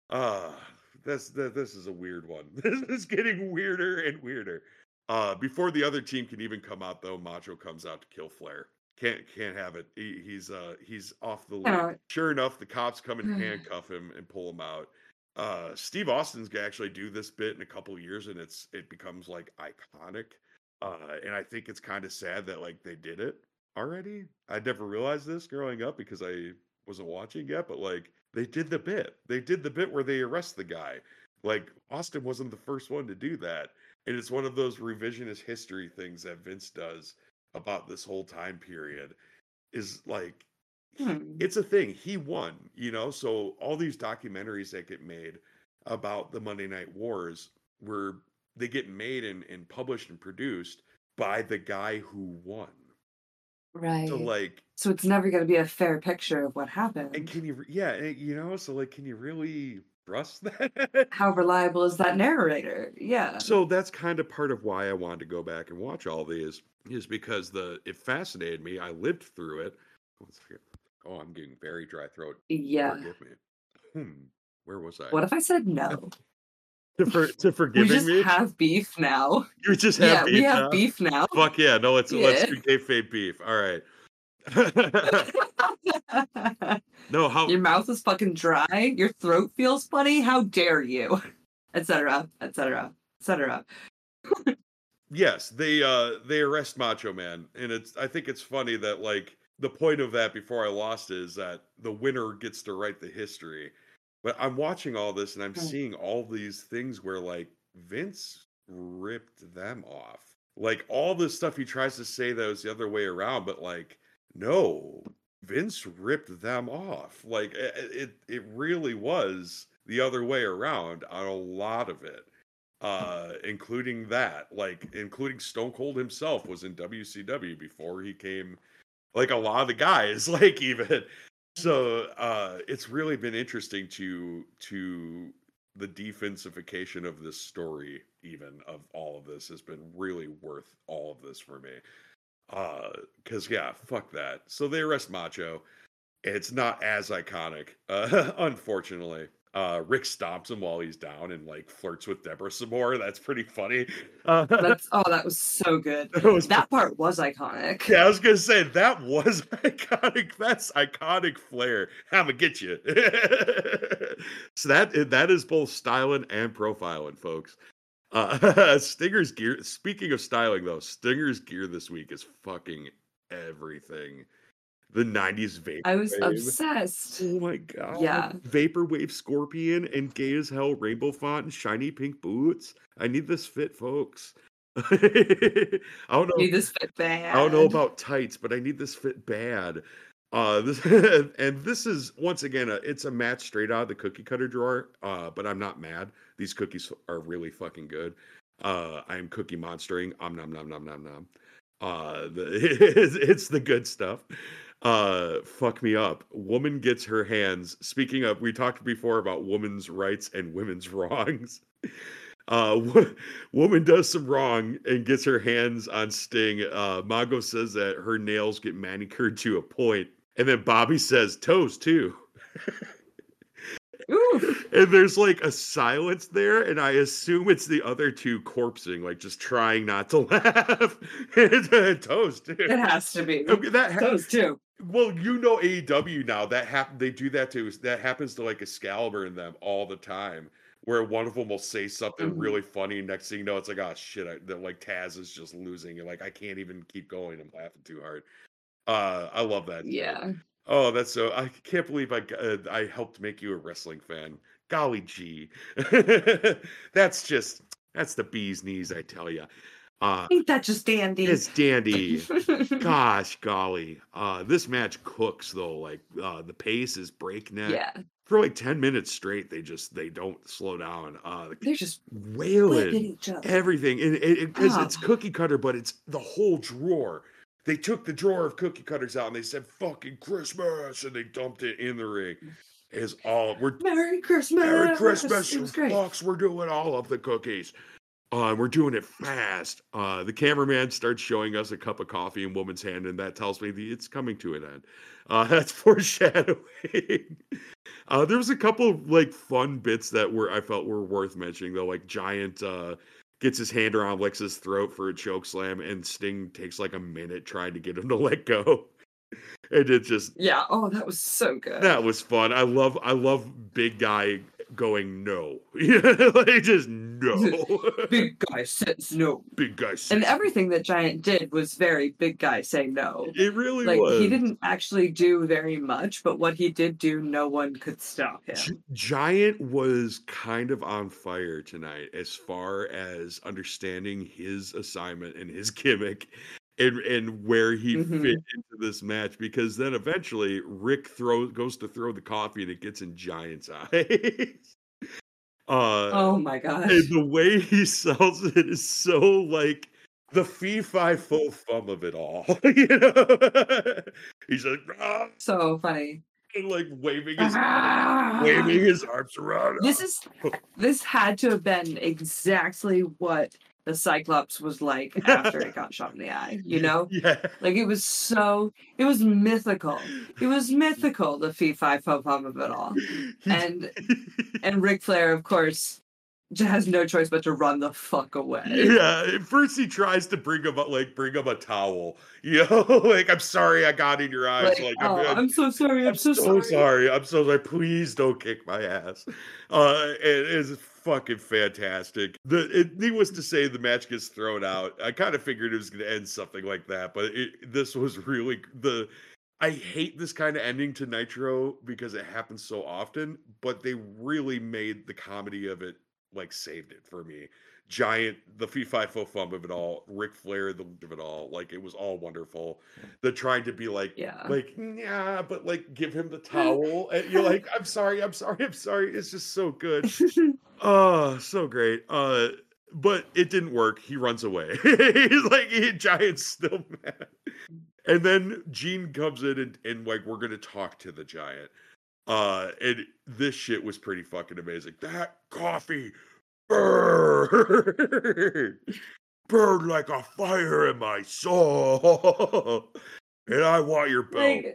This is a weird one. This is getting weirder and weirder. Before the other team can even come out, though, Macho comes out to kill Flair. Can't have it. He's off the lead. Sure enough, the cops come and handcuff him and pull him out. Steve Austin's gonna actually do this bit in a couple years, and it becomes like iconic. And I think it's kind of sad that like they did it already. I never realized this growing up because I wasn't watching yet, but like they did the bit. They did the bit where they arrest the guy. Like Austin wasn't the first one to do that, and it's one of those revisionist history things that Vince does about this whole time period. Is like it's a thing. He won, so all these documentaries that get made about the Monday Night Wars they get made and published and produced by the guy who won. Right. So it's never going to be a fair picture of what happened. And can you, so like, can you really trust that? How reliable is that narrator? Yeah. So that's kind of part of why I wanted to go back and watch all these, is because it fascinated me. I lived through it. Oh, I'm getting very dry throat. Yeah. Forgive me. Where was I? What if I said no? to forgiving me? We just have beef now. You just have beef now? We have beef now. Fuck yeah. No, let's do kayfabe beef. All right. No, how Your mouth is fucking dry. Your throat feels funny. How dare you? Etc. Etc. Etc. yes, they arrest Macho Man, and I think it's funny that like the point of that before I lost is that the winner gets to write the history. But I'm watching all this and I'm seeing all these things where like Vince ripped them off. Like all this stuff he tries to say that was the other way around, but like no, Vince ripped them off. Like it really was the other way around on a lot of it. Including that, like including Stone Cold himself was in WCW before he came, like a lot of the guys, like even so it's really been interesting to the defensification of this story, even of all of this has been really worth all of this for me. Because yeah, fuck that. So they arrest Macho. It's not as iconic, unfortunately. Rick stomps him while he's down and like flirts with Deborah some more. That's pretty funny. That was so good. That part was iconic. Yeah, I was gonna say that was iconic. That's iconic flair. I'ma get you. So that is both styling and profiling, folks. Stinger's gear. Speaking of styling, though, Stinger's gear this week is fucking everything. The 90s Vaporwave. I was obsessed. Oh my god. Yeah. Vaporwave Scorpion and gay as hell rainbow font and shiny pink boots. I need this fit, folks. I don't know. Need this fit bad. I don't know about tights, but I need this fit bad. This and this is once again it's a match straight out of the cookie cutter drawer. But I'm not mad. These cookies are really fucking good. I am cookie monstering. Nom nom nom nom nom. It's the good stuff. Fuck me up. Woman gets her hands. Speaking of, we talked before about women's rights and women's wrongs. Woman does some wrong and gets her hands on Sting. Mongo says that her nails get manicured to a point, and then Bobby says toes too. Ooh. And there's like a silence there, and I assume it's the other two corpsing, like just trying not to laugh. Toes too. It has to be. Toes too. Well, you know AEW now they do that too. That happens to like Excalibur and them all the time, where one of them will say something really funny, and next thing you know, it's like, oh shit, like Taz is just losing, and like I can't even keep going. I'm laughing too hard. I love that. Yeah. Oh, that's so. I can't believe I helped make you a wrestling fan. Golly gee, that's the bee's knees, I tell you. Ain't that just dandy? It's dandy. Gosh, golly. This match cooks though. Like the pace is breakneck. Yeah. For like 10 minutes straight, they don't slow down. They're just wailing each other. everything, and because it's cookie cutter, but it's the whole drawer. They took the drawer of cookie cutters out and they said "fucking Christmas" and they dumped it in the ring. Is all we're Merry Christmas. Merry Christmas, It you was great. fucks. We're doing all of the cookies. We're doing it fast. The cameraman starts showing us a cup of coffee in woman's hand, and that tells me it's coming to an end. That's foreshadowing. There was a couple of like fun bits that I felt were worth mentioning though. Like Giant gets his hand around Lex's throat for a choke slam, and Sting takes like a minute trying to get him to let go. And it just that was so good. That was fun. I love big guy going no. Like just no. Big guy says no. Big guy says and everything that Giant did was very big guy say no. It really like was. He didn't actually do very much, but what he did do, no one could stop him. Giant was kind of on fire tonight as far as understanding his assignment and his gimmick. And where he fit into this match, because then eventually Rick goes to throw the coffee and it gets in Giant's eyes. Oh my gosh. And the way he sells it is so like the fee-fi-fo fum of it all. You know? He's like, so funny. And like waving his arms around. This had to have been exactly what the Cyclops was like after it got shot in the eye, you know? Yeah. Like it was mythical. It was mythical, the fee-fi-fo-fum of it all. And Ric Flair, of course, has no choice but to run the fuck away. Yeah, at first he tries to bring him a towel. You know, like, I'm sorry I got in your eyes. Like, I'm so sorry. I'm so sorry. I'm so sorry. Please don't kick my ass. It is fucking fantastic. Needless to say, the match gets thrown out. I kind of figured it was going to end something like that, but this was really I hate this kind of ending to Nitro because it happens so often, but they really made the comedy of it, like, saved it for me. Giant, the fee-fi-fo fum of it all, Ric Flair, the of it all, like, it was all wonderful. The trying to be like, yeah, but like, give him the towel, and you're like, I'm sorry. It's just so good. Oh, so great. But it didn't work. He runs away. He's like, Giant's still mad. And then Gene comes in and like, we're gonna talk to the Giant. And this shit was pretty fucking amazing. That coffee burn like a fire in my soul, and I want your belt.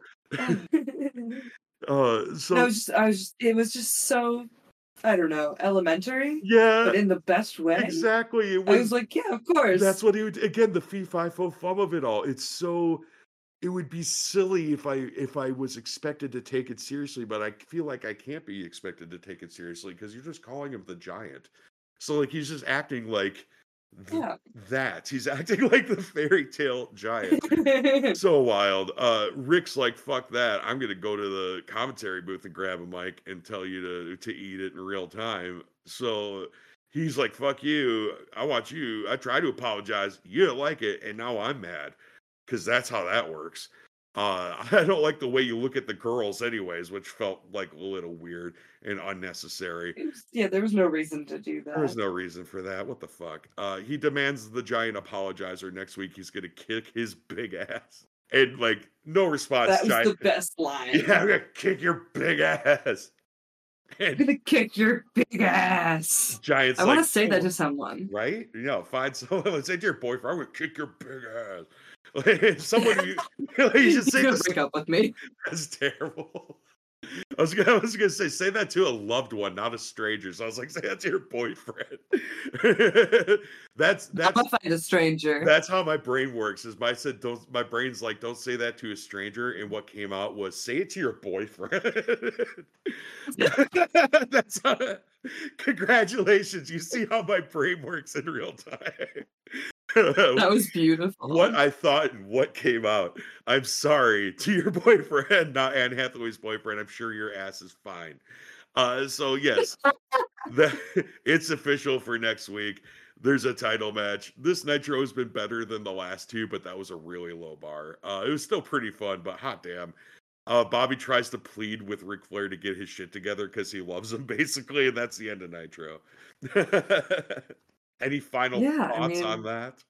It was just so, I don't know, elementary. Yeah, but in the best way. Exactly. I was like, yeah, of course. That's what he would. Again, the fee-fi-fo fum of it all. It's so. It would be silly if I was expected to take it seriously, but I feel like I can't be expected to take it seriously because you're just calling him the Giant. So like, he's just acting like that. He's acting like the fairy tale giant. So wild. Rick's like, fuck that. I'm gonna go to the commentary booth and grab a mic and tell you to eat it in real time. So he's like, fuck you. I want you. I try to apologize. You don't like it, and now I'm mad. Because that's how that works. I don't like the way you look at the girls anyways, which felt like a little weird and unnecessary. There was no reason to do that. There was no reason for that. What the fuck? He demands the Giant apologize, or next week he's going to kick his big ass. And, like, no response. That was Giant. The best line. Yeah, I'm going to kick your big ass. I'm going to kick your big ass. Giant's I want to say that to someone. Right? You know, find someone. Say to your boyfriend, I'm going to kick your big ass. Someone you should say this. Break up with me. That's terrible. I was gonna say that to a loved one, not a stranger. So I was like, say that to your boyfriend. that's I'm gonna find a stranger. That's how my brain works. My brain's like, don't say that to a stranger, and what came out was, say it to your boyfriend. That's congratulations. You see how my brain works in real time. That was beautiful. What I thought and what came out. I'm sorry to your boyfriend, not Anne Hathaway's boyfriend. I'm sure your ass is fine. So yes, it's official for next week. There's a title match. This Nitro has been better than the last two, but that was a really low bar. It was still pretty fun, but hot damn. Bobby tries to plead with Ric Flair to get his shit together because he loves him, basically, and that's the end of Nitro. Any final thoughts on that?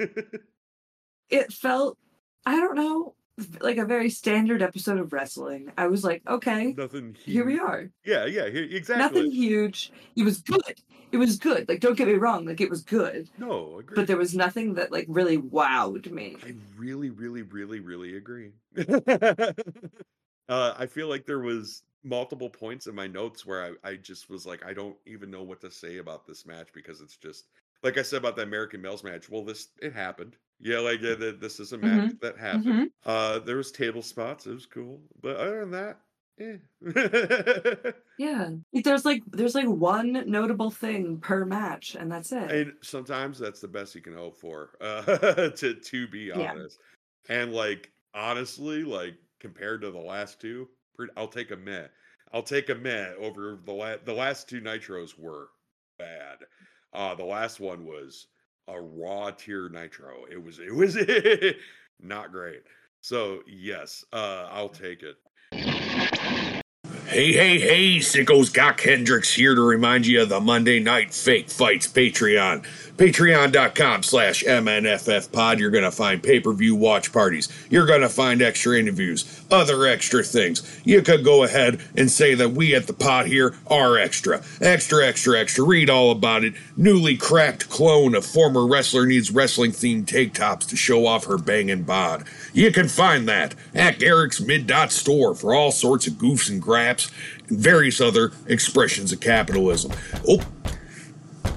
It felt, I don't know, like a very standard episode of wrestling. I was like, okay, nothing huge. Here we are. Yeah, exactly. Nothing huge. It was good. It was good. Like, don't get me wrong. Like, it was good. No, agree. But there was nothing that, like, really wowed me. I really, really, really, really agree. I feel like there was multiple points in my notes where I just was like, I don't even know what to say about this match because it's just, like I said about the American Males match. Well, it happened. Yeah, like this is a match that happened. There was table spots. It was cool. But other than that, yeah. There's like one notable thing per match, and that's it. And sometimes that's the best you can hope for, to be honest. And like, honestly, like, compared to the last two, I'll take a meh. I'll take a meh over the last two Nitros were bad. The last one was a raw tier Nitro. It was not great. So yes, I'll take it. Hey, sickos, Doc Hendricks here to remind you of the Monday Night Fake Fights Patreon. Patreon.com/MNFFpod. You're going to find pay-per-view watch parties. You're going to find extra interviews, other extra things. You could go ahead and say that we at the pod here are extra. Extra. Read all about it. Newly cracked clone of former wrestler needs wrestling-themed tank tops to show off her banging bod. You can find that at Eric's Mid-Dot store for all sorts of goofs and graps and various other expressions of capitalism. Oh,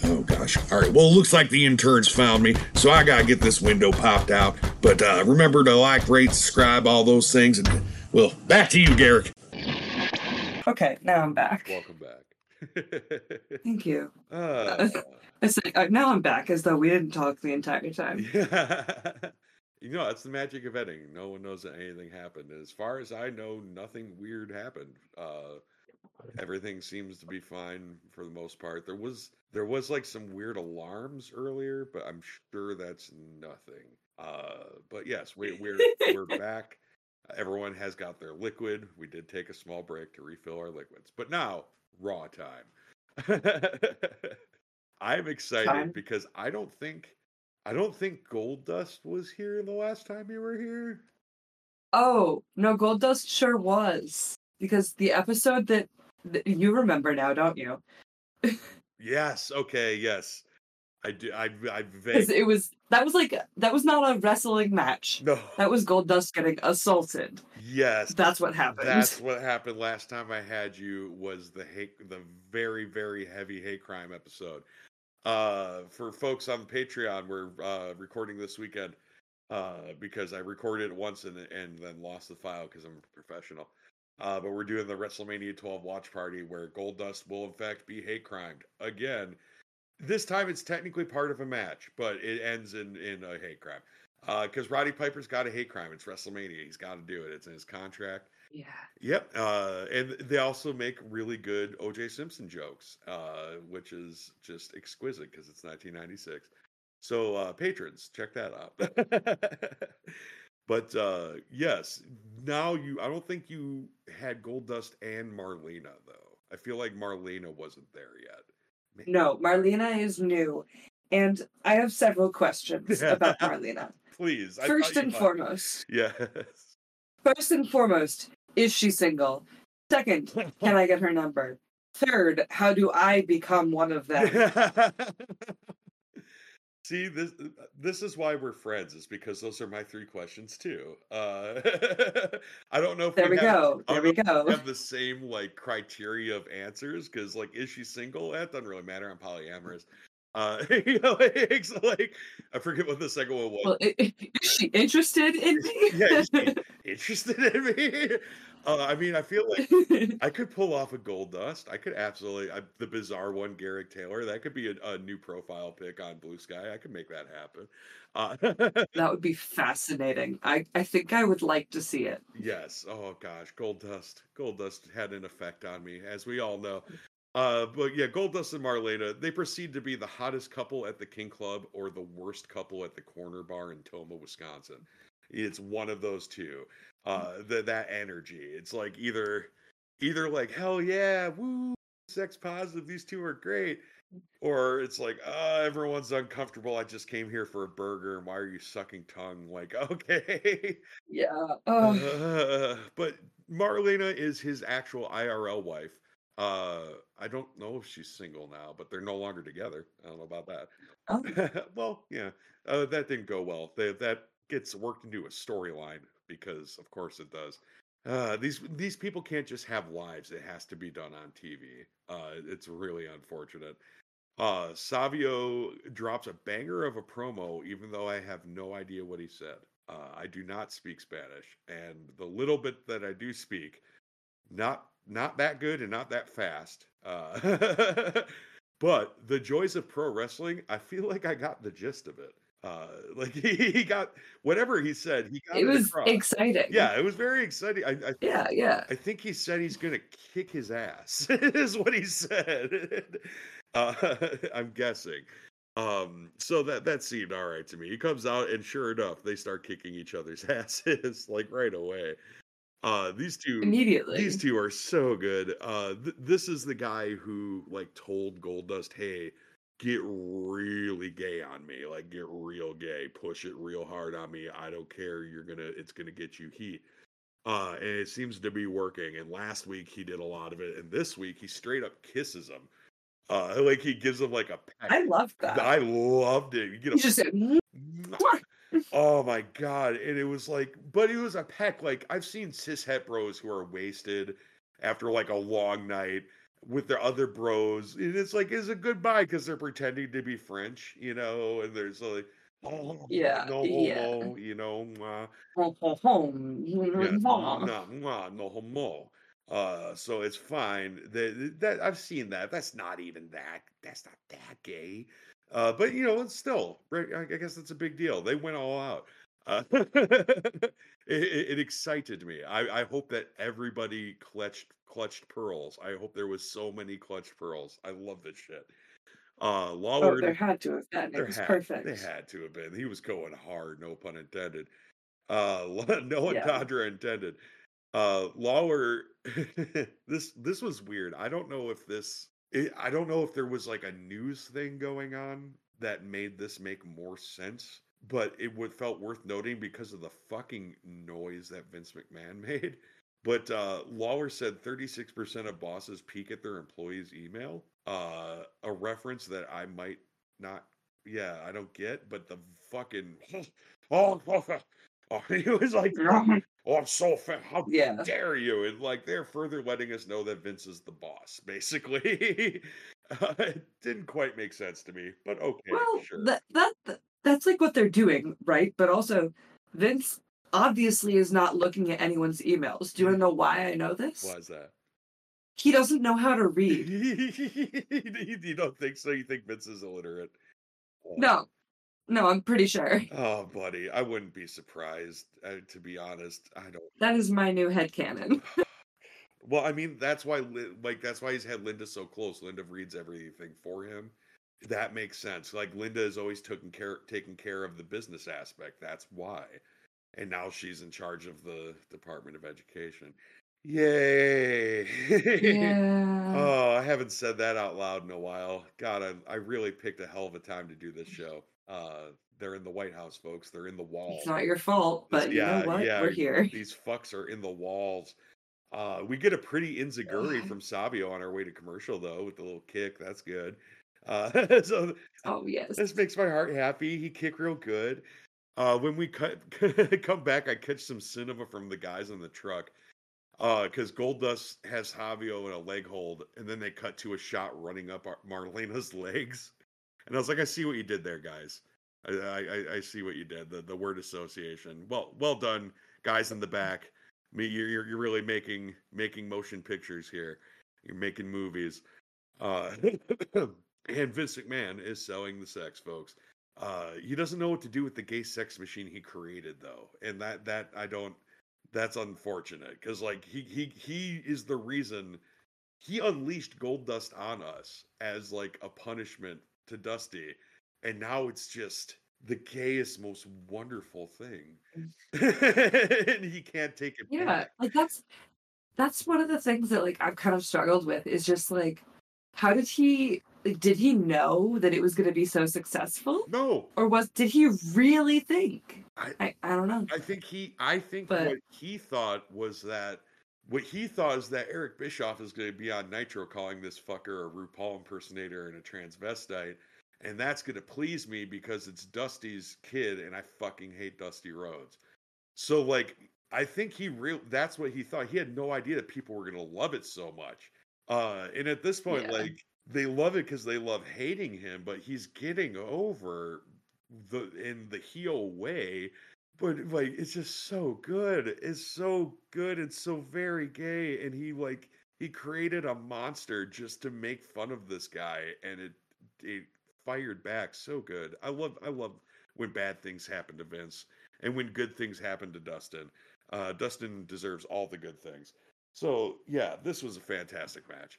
Oh, gosh. All right. Well, it looks like the interns found me, so I got to get this window popped out. But remember to like, rate, subscribe, all those things. And, well, back to you, Garrick. Okay, now I'm back. Welcome back. Thank you. Uh, I said, now I'm back, as though we didn't talk the entire time. yeah. That's the magic of editing. No one knows that anything happened. As far as I know, nothing weird happened. Everything seems to be fine for the most part. There was like some weird alarms earlier, but I'm sure that's nothing. But yes, we're back. Everyone has got their liquid. We did take a small break to refill our liquids, but now raw time. I'm excited because I don't think Gold Dust was here the last time you were here. Oh no, Gold Dust sure was, because the episode that you remember now, don't you? Yes. Okay. Yes, I do. I Because that was not a wrestling match. No. That was Gold Dust getting assaulted. Yes. That's what happened. That's what happened last time I had you. Was the very, very heavy hate crime episode. For folks on Patreon, we're recording this weekend because I recorded it once and then lost the file because I'm a professional. But we're doing the WrestleMania 12 watch party where Gold Dust will in fact be hate crimed again. This time it's technically part of a match, but it ends in a hate crime. Because Roddy Piper's got a hate crime. It's WrestleMania. He's got to do it. It's in his contract. Yeah. Yep. And they also make really good O.J. Simpson jokes, which is just exquisite because it's 1996. So patrons, check that out. But yes, now I don't think you had Gold Dust and Marlena though. I feel like Marlena wasn't there yet. No, Marlena is new, and I have several questions about Marlena. Please. First and foremost. Yes. First and foremost, is she single? Second, can I get her number? Third, how do I become one of them? See, this is why we're friends, is because those are my 3 questions too. I don't know if we have the same like criteria of answers, because like, is she single? That doesn't really matter. I'm polyamorous. It's like, I forget what the second one was. Well, is she interested in me? Yeah, is she interested in me? I mean, I feel like I could pull off a Gold Dust. I could absolutely, the bizarre one, Garrick Taylor. That could be a new profile pic on Blue Sky. I could make that happen. That would be fascinating. I think I would like to see it. Yes. Oh gosh, Gold Dust. Gold Dust had an effect on me, as we all know. But yeah, Gold Dust and Marlena, they proceed to be the hottest couple at the King Club or the worst couple at the Corner Bar in Toma, Wisconsin. It's one of those two. That energy. It's like either like, hell yeah, woo, sex positive, these two are great. Or it's like, everyone's uncomfortable. I just came here for a burger. And why are you sucking tongue? Like, okay. Yeah. But Marlena is his actual IRL wife. I don't know if she's single now, but they're no longer together. I don't know about that. Oh. Well, yeah, that didn't go well. That gets worked into a storyline because, of course, it does. These people can't just have lives. It has to be done on TV. It's really unfortunate. Savio drops a banger of a promo, even though I have no idea what he said. I do not speak Spanish, and the little bit that I do speak, not that good and not that fast. But the joys of pro wrestling, I feel like I got the gist of it. Like he got whatever he said. He got it was across. Exciting. Yeah, it was very exciting. Yeah. I think he said he's gonna kick his ass. Is what he said. I'm guessing. So that seemed all right to me. He comes out and sure enough, they start kicking each other's asses like right away. These two are so good. This is the guy who like told Goldust, hey, get really gay on me, like get real gay, push it real hard on me. I don't care. It's gonna get you heat. And it seems to be working. And last week he did a lot of it, and this week he straight up kisses him. Like he gives him like a peck. I loved that. I loved it. You get he just said, oh my god. And it was like, but it was a peck. Like I've seen cishet bros who are wasted after like a long night, with their other bros. And it's like, it's a goodbye because they're pretending to be French, you know, and there's like, oh, Yeah, no yeah. homo, you know, Home. yeah, no homo. So it's fine. That I've seen that. That's not even that. That's not that gay. But you know, it's still. Right, I guess that's a big deal. They went all out. It excited me. I hope that everybody clutched pearls. I hope there was so many clutched pearls. I love this shit. Oh, Lawler, there had to have been. It was they perfect. had to have been. He was going hard, no pun intended. No Yeah. entendre intended. Lawler, this was weird. I don't know if I don't know if there was like a news thing going on that made this make more sense, but it would felt worth noting because of the fucking noise that Vince McMahon made. But Lawler said 36% of bosses peek at their employees' email. A reference that I might not, yeah, I don't get, but the fucking oh, he was like, oh, I'm so fat. How Yeah. dare you? And like, they're further letting us know that Vince is the boss, basically. It didn't quite make sense to me, but okay, Well, sure. that's like what they're doing, right? But also, Vince obviously is not looking at anyone's emails. Do you want to know why I know this? Why is that? He doesn't know how to read. You don't think so? You think Vince is illiterate? No, I'm pretty sure. Oh, buddy, I wouldn't be surprised. To be honest, I don't. That is my new headcanon. Well, I mean, that's why, that's why he's had Linda so close. Linda reads everything for him. That makes sense. Like, Linda has always taken care of the business aspect. That's why. And now she's in charge of the Department of Education. Yay! Yeah. Oh, I haven't said that out loud in a while. God, I really picked a hell of a time to do this show. They're in the White House, folks. They're in the wall. It's not your fault, but you know what? We're here. These fucks are in the walls. We get a pretty Enziguri from Sabio on our way to commercial, though, with the little kick. That's good. So Oh yes. this makes my heart happy. He kicked real good. When we come back, I catch some cinema from the guys on the truck. Because Goldust has Javio in a leg hold, and then they cut to a shot running up Marlena's legs. And I was like, I see what you did there, guys. I see what you did. The word association. Well done, guys in the back. You're really making motion pictures here. You're making movies. And Vince McMahon is selling the sex, folks. He doesn't know what to do with the gay sex machine he created, though, and that I don't. That's unfortunate because like he is the reason he unleashed Goldust on us as like a punishment to Dusty, and now it's just the gayest, most wonderful thing, and he can't take it back. Like that's one of the things that like I've kind of struggled with is just like how did he know that it was going to be so successful? No, or did he really think? I don't know. I think what he thought was that what he thought is that Eric Bischoff is going to be on Nitro calling this fucker a RuPaul impersonator and a transvestite, and that's going to please me because it's Dusty's kid and I fucking hate Dusty Rhodes. So like I think that's what he thought. He had no idea that people were going to love it so much. And at this point, like they love it because they love hating him, but he's getting over in the heel way. But like it's just so good. It's so good. It's so very gay. And he created a monster just to make fun of this guy, and it fired back so good. I love when bad things happen to Vince and when good things happen to Dustin. Dustin deserves all the good things. So yeah, this was a fantastic match.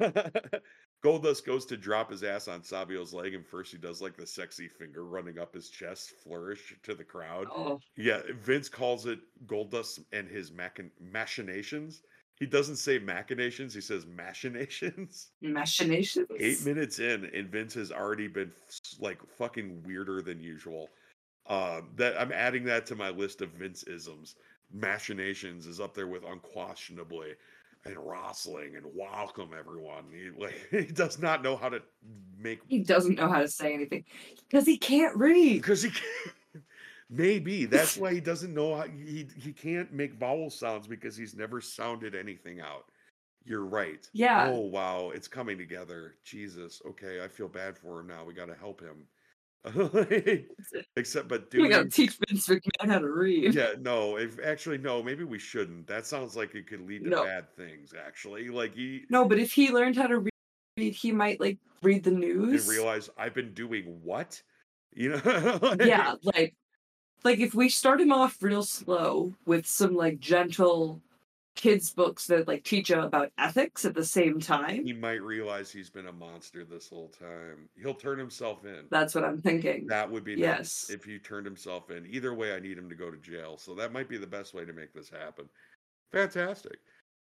Goldust goes to drop his ass on Sabio's leg, and first he does like the sexy finger running up his chest flourish to the crowd. Oh. Yeah, Vince calls it Goldust and his machinations. He doesn't say machinations, he says machinations. Machinations? 8 minutes in, and Vince has already been like fucking weirder than usual. That I'm adding that to my list of Vince-isms. Machinations is up there with unquestionably and wrestling and welcome everyone. He does not know how to make. He doesn't know how to say anything because he can't read. Because he can't. Maybe that's why he doesn't know how he can't make vowel sounds because he's never sounded anything out. You're right. Yeah. Oh, wow. It's coming together. Jesus. Okay. I feel bad for him now. We got to help him. Except, but We gotta doing. teach Vince McMahon how to read. Yeah, no. If actually, no. Maybe we shouldn't. That sounds like it could lead to No. bad things. Actually, like No, but if he learned how to read, he might like read the and news. realize I've been doing what? You know? Yeah, like if we start him off real slow with some like gentle kids books that like teach you about ethics at the same time. He might realize he's been a monster this whole time. He'll turn himself in. That's what I'm thinking. That would be Yes. nice if he turned himself in. Either way, I need him to go to jail. So that might be the best way to make this happen. Fantastic.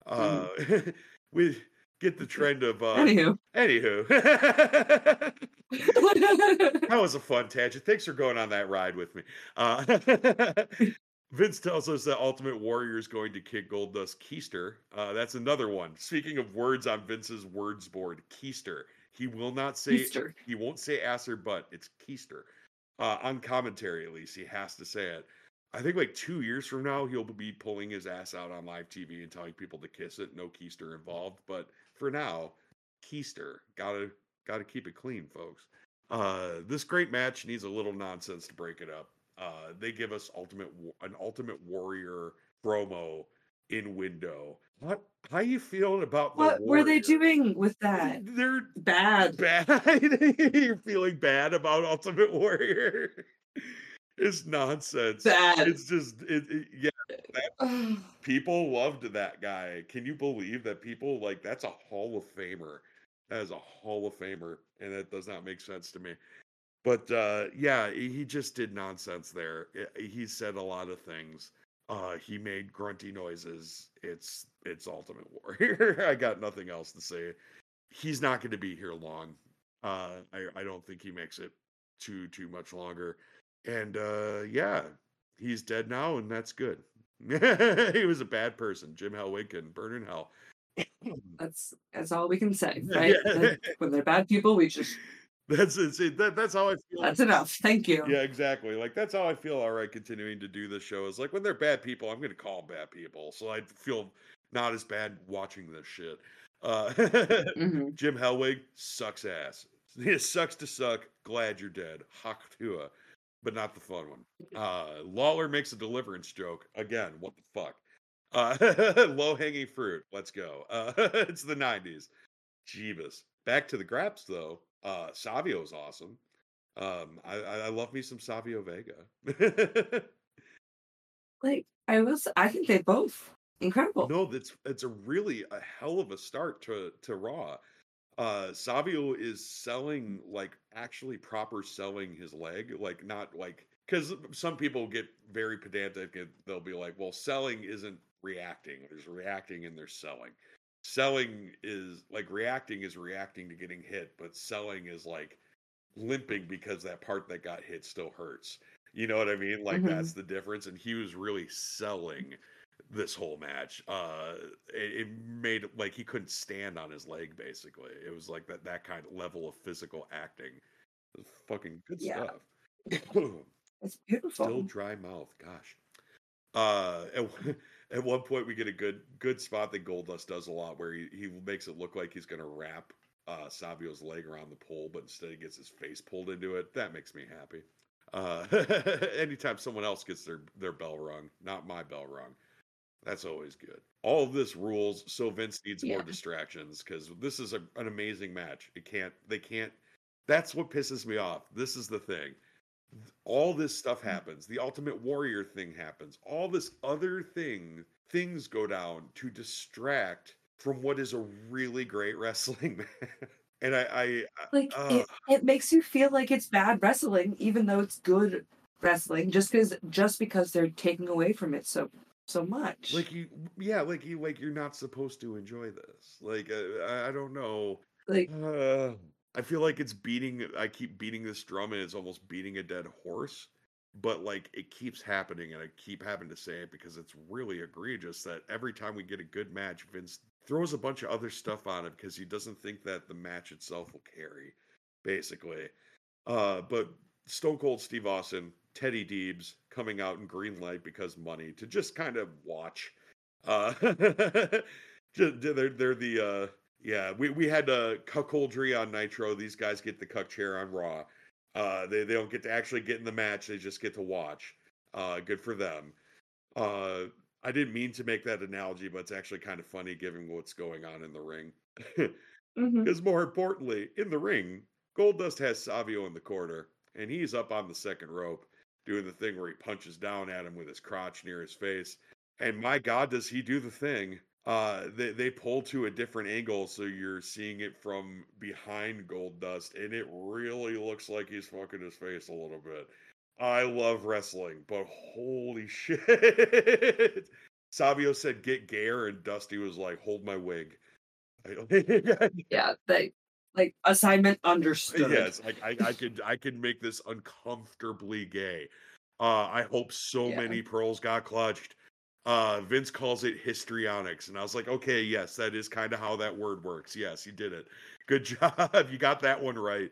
We get the trend of Anywho. That was a fun tangent. Thanks for going on that ride with me. Vince tells us that Ultimate Warrior is going to kick Goldust Keister. That's another one. Speaking of words on Vince's words board, Keister. He will not say. Keister. He won't say ass or butt. It's Keister. On commentary, at least, he has to say it. I think like 2 years from now, he'll be pulling his ass out on live TV and telling people to kiss it. No Keister involved. But for now, Keister. Gotta keep it clean, folks. This great match needs a little nonsense to break it up. They give us an Ultimate Warrior promo in window. How you feeling about what the were they Warrior? doing with that? They're Bad. You're feeling bad about Ultimate Warrior. It's nonsense. Bad. It's just people loved that guy. Can you believe that people like that's a Hall of Famer? That is a Hall of Famer, and that does not make sense to me. But yeah, he just did nonsense there. He said a lot of things. He made grunty noises. It's Ultimate Warrior. I got nothing else to say. He's not going to be here long. I don't think he makes it too much longer. And yeah, he's dead now, and that's good. He was a bad person. Jim Hellwig can burn in hell. That's all we can say, right? Yeah. When they're bad people, we just That's how I feel. that's enough. Thank you. Yeah, exactly. Like that's how I feel. All right, continuing to do the show is like when they're bad people, I'm going to call them bad people, so I feel not as bad watching this shit. Mhm. Jim Hellwig sucks ass. It sucks to suck. Glad you're dead. Haktua, but not the fun one. Lawler makes a deliverance joke again. What the fuck? Low hanging fruit. Let's go. It's the 90s. Jeebus. Back to the Graps though. Savio's awesome. I love me some Savio Vega. Like I think they both incredible. No, it's a hell of a start to Raw. Savio is selling like actually proper selling his leg, like not like because some people get very pedantic and they'll be like, well, selling isn't reacting. There's reacting and there's selling. Selling is like reacting is reacting to getting hit, but selling is like limping because that part that got hit still hurts. You know what I mean? Like that's the difference. And he was really selling this whole match. It made it like he couldn't stand on his leg. Basically, it was like that kind of level of physical acting. It was fucking good stuff. It's beautiful. Still dry mouth. Gosh. At one point we get a good spot that Goldust does a lot where he makes it look like he's gonna wrap Savio's leg around the pole, but instead he gets his face pulled into it. That makes me happy. Anytime someone else gets their bell rung, not my bell rung, that's always good. All of this rules, so Vince needs more distractions because this is an amazing match. They can't. That's what pisses me off. This is the thing. All this stuff happens. The Ultimate Warrior thing happens. All this other things go down to distract from what is a really great wrestling match. And it makes you feel like it's bad wrestling, even though it's good wrestling, just because they're taking away from it so much. Like you're not supposed to enjoy this. Like I don't know. Like I feel like I keep beating this drum and it's almost beating a dead horse, but like it keeps happening and I keep having to say it because it's really egregious that every time we get a good match, Vince throws a bunch of other stuff on it because he doesn't think that the match itself will carry, basically. But Stone Cold Steve Austin, Teddy Deebs coming out in green light because money to just kind of watch. They're the yeah. We had cuckoldry on Nitro. These guys get the cuck chair on Raw. They don't get to actually get in the match. They just get to watch. Good for them. I didn't mean to make that analogy, but it's actually kind of funny given what's going on in the ring. Because more importantly, in the ring, Goldust has Savio in the corner, and he's up on the second rope doing the thing where he punches down at him with his crotch near his face. And my God, does he do the thing? They pull to a different angle, so you're seeing it from behind Goldust, and it really looks like he's fucking his face a little bit. I love wrestling, but holy shit. Savio said, "Get gayer," and Dusty was like, "Hold my wig." Yeah, they like assignment understood. Yes, I could make this uncomfortably gay. I hope so many pearls got clutched. Vince calls it histrionics, and I was like, okay, yes, that is kind of how that word works. Yes, you did it. Good job. You got that one right.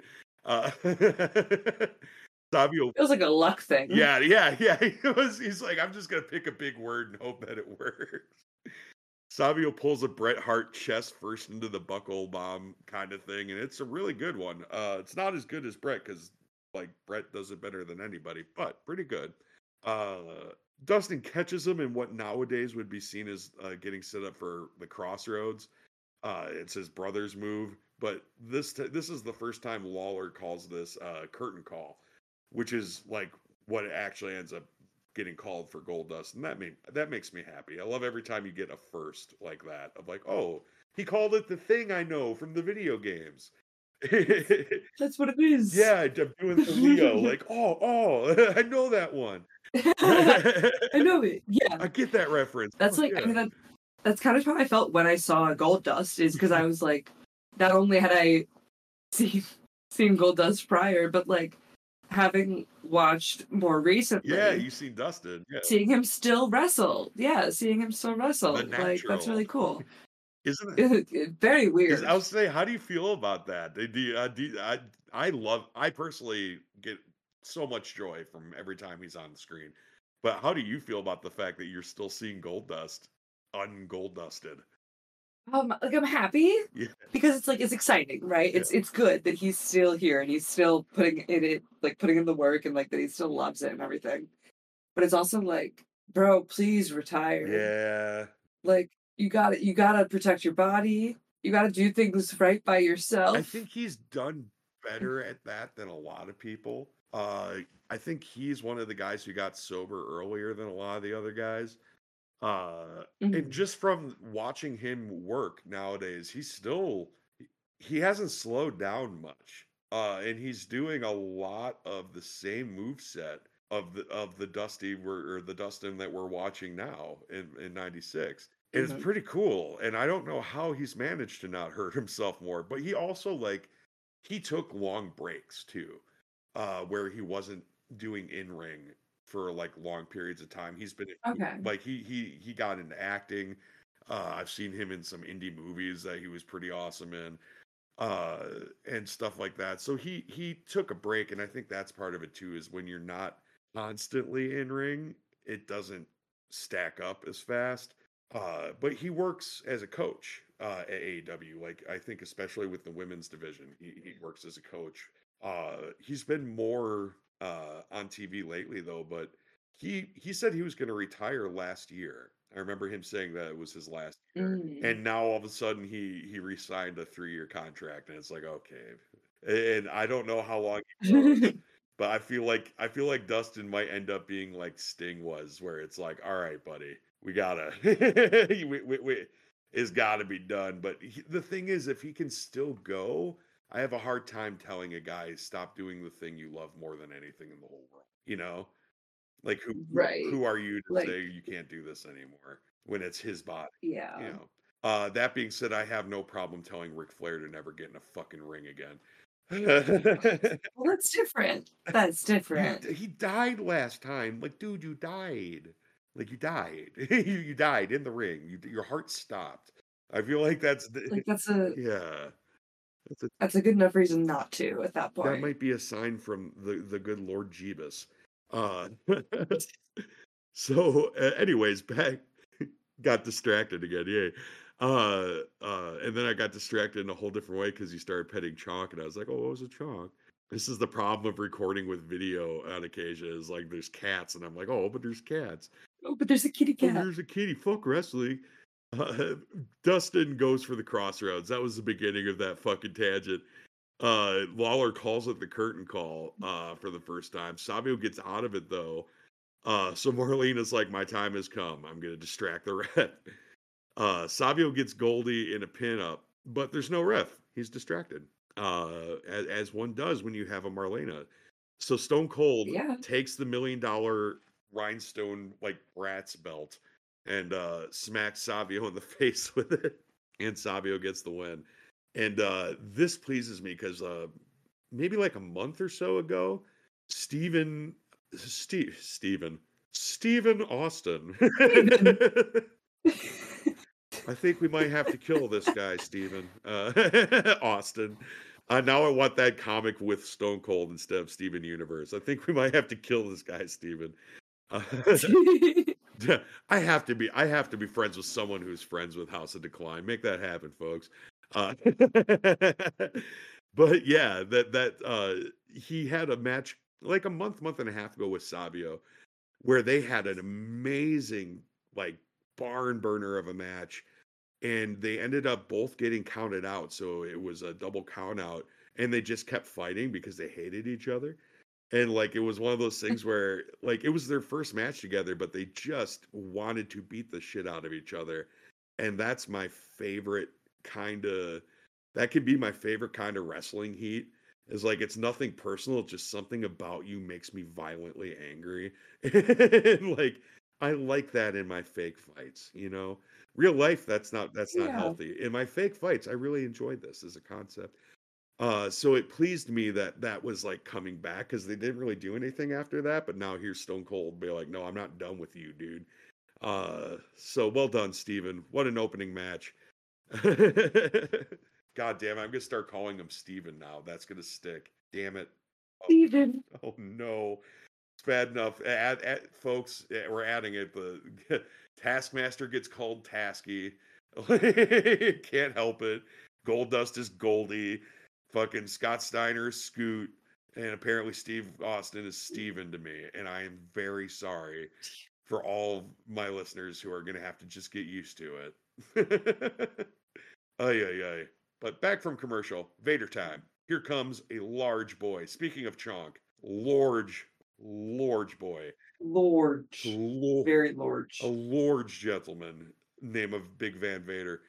Savio It was like a luck thing. Yeah. He's like, I'm just gonna pick a big word and hope that it works. Savio pulls a Bret Hart chest first into the buckle bomb kind of thing, and it's a really good one. It's not as good as Bret because like Bret does it better than anybody, but pretty good. Dustin catches him in what nowadays would be seen as getting set up for the Crossroads. It's his brother's move, but this is the first time Lawler calls this curtain call, which is like what it actually ends up getting called for Goldust, and that makes me happy. I love every time you get a first like that of like, oh, he called it the thing I know from the video games. That's what it is. Yeah, I'm doing the Leo, like, oh, I know that one. I know it. Yeah, I get that reference. That's like, yeah. I mean, that's kind of how I felt when I saw Goldust, is because I was like, not only had I seen Goldust prior, but like having watched more recently. Yeah, you've seen Dustin. Yeah. Seeing him still wrestle. Yeah, seeing him still wrestle. Like, that's really cool. Isn't it? Very weird. I was saying, how do you feel about that? I personally get so much joy from every time he's on the screen. But how do you feel about the fact that you're still seeing Goldust ungold-dusted? Like, I'm happy because it's exciting, right? Yeah. It's good that he's still here and he's still putting in the work, and like that he still loves it and everything. But it's also like, bro, please retire. Yeah. Like, you gotta protect your body. You gotta do things right by yourself. I think he's done better at that than a lot of people. I think he's one of the guys who got sober earlier than a lot of the other guys. And just from watching him work nowadays, he hasn't slowed down much. And he's doing a lot of the same moveset of the Dusty or the Dustin that we're watching now in 96. And it's pretty cool. And I don't know how he's managed to not hurt himself more, but he also he took long breaks too, where he wasn't doing in-ring for like long periods of time. He's been like he got into acting. I've seen him in some indie movies that he was pretty awesome in, and stuff like that. So he took a break, and I think that's part of it too, is when you're not constantly in ring, it doesn't stack up as fast. But he works as a coach at AEW. Like, I think especially with the women's division, he works as a coach. He's been more on TV lately though, but he said he was going to retire last year. I remember him saying that it was his last year, and now all of a sudden he re-signed a 3-year contract, and it's like, okay. And I don't know how long he goes, but I feel like Dustin might end up being like Sting was, where it's like, all right, buddy, we gotta it's gotta be done. But the thing is, if he can still go, I have a hard time telling a guy, stop doing the thing you love more than anything in the whole world. You know? Like, who are you to say you can't do this anymore when it's his body? Yeah. You know? That being said, I have no problem telling Ric Flair to never get in a fucking ring again. Well, that's different. That's different. He died last time. Like, dude, you died. Like, you died. You died in the ring. Your heart stopped. I feel like that's That's a good enough reason not to at that point. That might be a sign from the good Lord Jeebus. So, anyways, back got distracted again. Yay. And then I got distracted in a whole different way because he started petting Chonk, and I was like, "Oh, it was a Chonk." This is the problem of recording with video on occasion. Is like there's cats, and I'm like, "Oh, but there's cats. Oh, but there's a kitty Oh, cat. there's a kitty. Fuck wrestling." Dustin goes for the crossroads. That was the beginning of that fucking tangent. Lawler calls it the curtain call for the first time. Savio gets out of it though. So Marlena's like, "My time has come. I'm gonna distract the ref." Savio gets Goldie in a pinup, but there's no ref. He's distracted, as one does when you have a Marlena. So Stone Cold takes the $1 million rhinestone like Bratz belt and smacks Savio in the face with it, and Savio gets the win. And this pleases me because maybe like a month or so ago, Steven Austin. I think we might have to kill this guy, Steven Austin. Now I want that comic with Stone Cold instead of Steven Universe. I think we might have to kill this guy, Steven. I have to be friends with someone who's friends with House of Decline. Make that happen, folks. But yeah, that he had a match like a month and a half ago with Savio, where they had an amazing like barn burner of a match, and they ended up both getting counted out. So it was a double count out, and they just kept fighting because they hated each other. And like it was one of those things where like it was their first match together, but they just wanted to beat the shit out of each other. And that's my favorite that could be my favorite kind of wrestling heat. Is like it's nothing personal, it's just something about you makes me violently angry. And like I like that in my fake fights, Real life, that's not healthy. In my fake fights, I really enjoyed this as a concept. So it pleased me that was like coming back because they didn't really do anything after that. But now here's Stone Cold be like, "No, I'm not done with you, dude." So well done, Steven. What an opening match. God damn it, I'm gonna start calling him Steven now. That's gonna stick. Damn it. Steven. Oh no. It's bad enough. Folks, we're adding it. The Taskmaster gets called Tasky. Can't help it. Goldust is Goldie. Fucking Scott Steiner is Scoot. And apparently Steve Austin is Steven to me. And I am very sorry for all my listeners who are going to have to just get used to it. Ay. But back from commercial. Vader time. Here comes a large boy. Speaking of Chonk, large boy. Very large. A large gentleman, name of Big Van Vader.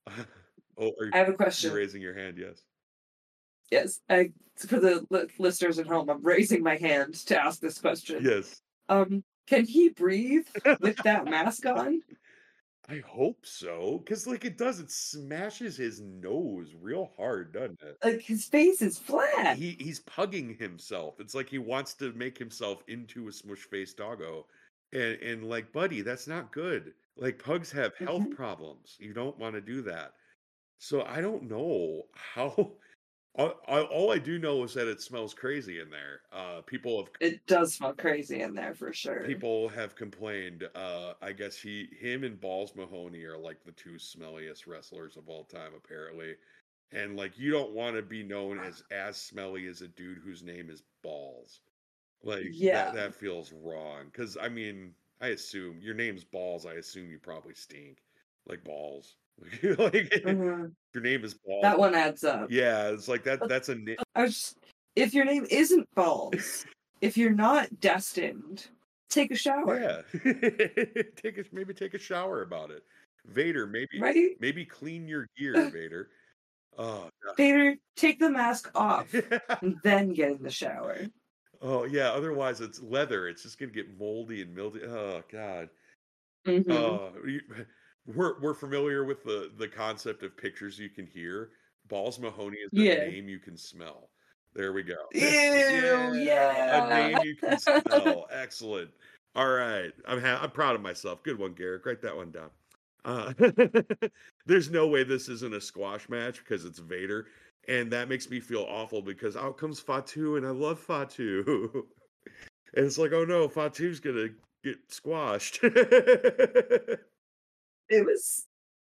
I have a question. You're raising your hand, yes. Yes, for the listeners at home, I'm raising my hand to ask this question. Yes. Can he breathe with that mask on? I hope so, because like it smashes his nose real hard, doesn't it? Like his face is flat. He's pugging himself. It's like he wants to make himself into a smush-faced doggo, and like, buddy, that's not good. Like pugs have health problems. You don't want to do that. So I don't know how. All I do know is that it smells crazy in there. It does smell crazy in there for sure. People have complained. I guess him and Balls Mahoney are like the two smelliest wrestlers of all time, apparently. And like, you don't want to be known as smelly as a dude whose name is Balls. Like, that feels wrong. Because I mean, I assume your name's Balls. I assume you probably stink like balls. Like your name is Balls. That one adds up. Yeah, it's like that. That's a name. If your name isn't Balls, if you're not destined, take a shower. Yeah, maybe take a shower about it. Vader, maybe clean your gear, Vader. Oh, God. Vader, take the mask off and then get in the shower. Oh yeah, otherwise it's leather. It's just gonna get moldy and mildew. Oh God. We're familiar with the concept of pictures you can hear. Balls Mahoney is a name you can smell. There we go. Ew, yeah. A name you can smell. Excellent. All right. I'm proud of myself. Good one, Garrick. Write that one down. There's no way this isn't a squash match because it's Vader. And that makes me feel awful because out comes Fatu, and I love Fatu. And it's like, oh no, Fatu's going to get squashed. It was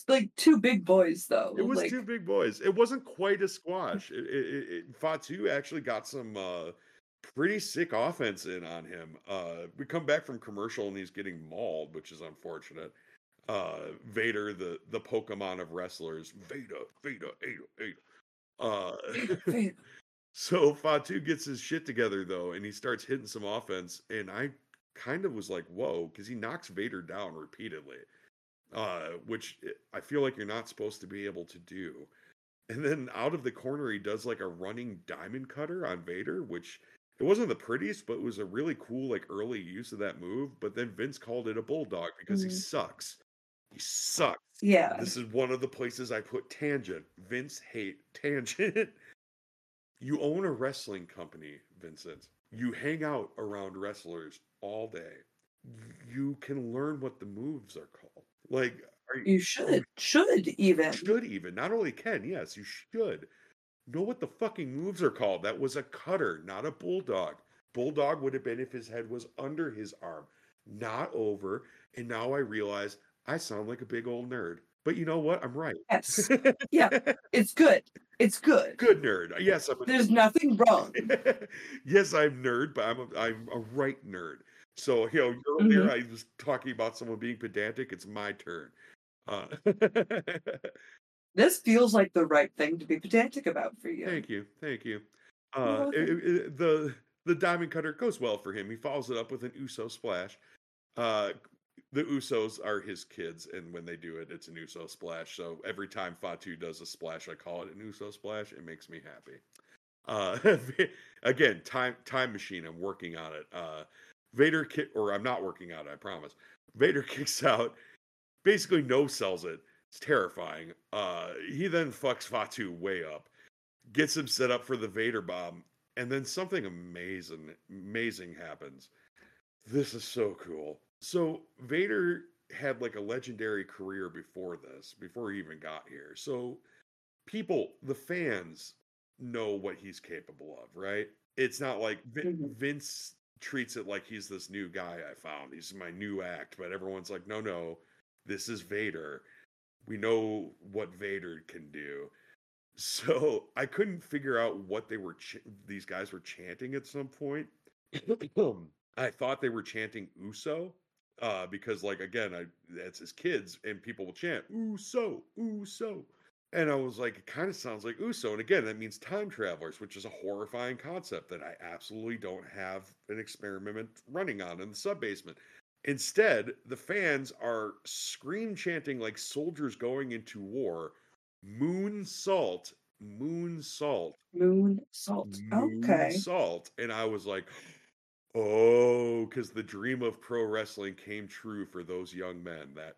like two big boys though. It was Like, two big boys. It wasn't quite a squash. Fatu actually got some pretty sick offense in on him. We come back from commercial and he's getting mauled, which is unfortunate. Vader, the Pokemon of wrestlers, Vader, Ada. Vader. So Fatu gets his shit together though, and he starts hitting some offense, and I kind of was like, whoa, because he knocks Vader down repeatedly, which I feel like you're not supposed to be able to do. And then out of the corner, he does like a running diamond cutter on Vader, which it wasn't the prettiest, but it was a really cool like early use of that move. But then Vince called it a bulldog because he sucks. He sucks. Yeah. This is one of the places I put tangent. Vince hate tangent. You own a wrestling company, Vincent. You hang out around wrestlers all day. You can learn what the moves are called. Like, you should even. Not only can, yes, you should know what the fucking moves are called. That was a cutter, not a bulldog. Bulldog would have been if his head was under his arm, not over. And now I realize I sound like a big old nerd. But you know what? I'm right. Yes. Yeah. It's good. It's good. Good nerd. Yes, there's nothing wrong. Yes, I'm nerd, but I'm a right nerd. So, earlier I was talking about someone being pedantic. It's my turn. This feels like the right thing to be pedantic about for you. Thank you. The diamond cutter goes well for him. He follows it up with an Uso splash. The Usos are his kids, and when they do it, it's an Uso splash. So every time Fatu does a splash, I call it an Uso splash. It makes me happy. Again, time machine. I'm working on it. Vader I'm not working on it, I promise. Vader kicks out, basically no-sells it. It's terrifying. He then fucks Fatu way up, gets him set up for the Vader bomb, and then something amazing happens. This is so cool. So Vader had like a legendary career before he even got here. So the fans know what he's capable of, right? It's not like Vince treats it like he's this new guy I found. He's my new act, but everyone's like, no, this is Vader. We know what Vader can do. So I couldn't figure out what these guys were chanting at some point. I thought they were chanting Uso, because like, again, that's his kids and people will chant Uso, Uso. And I was like, it kind of sounds like Uso. And again, that means time travelers, which is a horrifying concept that I absolutely don't have an experiment running on in the sub-basement. Instead, the fans are scream chanting like soldiers going into war. Moon salt. Okay. Salt. And I was like, oh, because the dream of pro wrestling came true for those young men that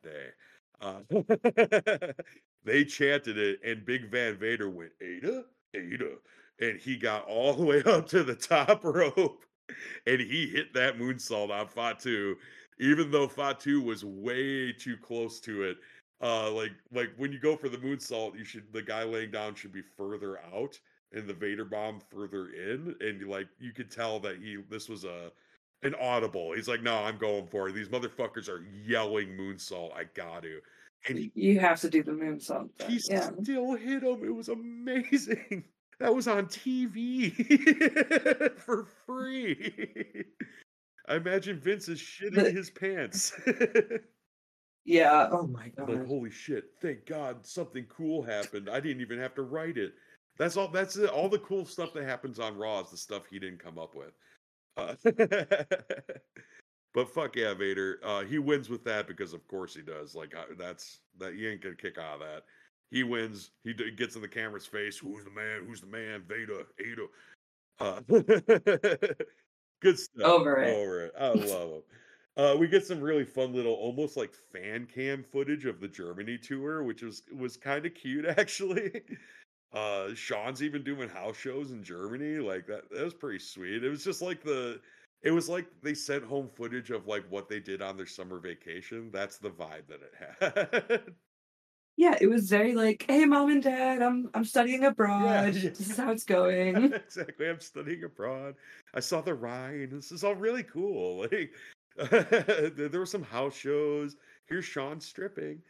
day. They chanted it, and Big Van Vader went, Ada? And he got all the way up to the top rope, and he hit that moonsault on Fatu, even though Fatu was way too close to it. Like when you go for the moonsault, the guy laying down should be further out, and the Vader bomb further in, and you could tell that this was an audible. He's like, no, I'm going for it. These motherfuckers are yelling moonsault. I got to. And you have to do the moonsault. He still hit him. It was amazing. That was on TV for free. I imagine Vince is shitting his pants. Yeah. Oh my god. Like, holy shit! Thank God something cool happened. I didn't even have to write it. That's all. That's it. All the cool stuff that happens on Raw is the stuff he didn't come up with. But fuck yeah, Vader. He wins with that because of course he does. Like that. You ain't gonna kick out of that. He wins. He gets in the camera's face. Who's the man? Who's the man? Vader. Ada. Good stuff. Over it. I love him. We get some really fun little, almost like fan cam footage of the Germany tour, which was kind of cute actually. Sean's even doing house shows in Germany. Like that was pretty sweet. It was just like it was like they sent home footage of like what they did on their summer vacation. That's the vibe that it had. Yeah, it was very like, hey, mom and dad, I'm studying abroad. Yeah. This is how it's going. Exactly. I'm studying abroad. I saw the Rhine. This is all really cool. Like there were some house shows. Here's Sean stripping.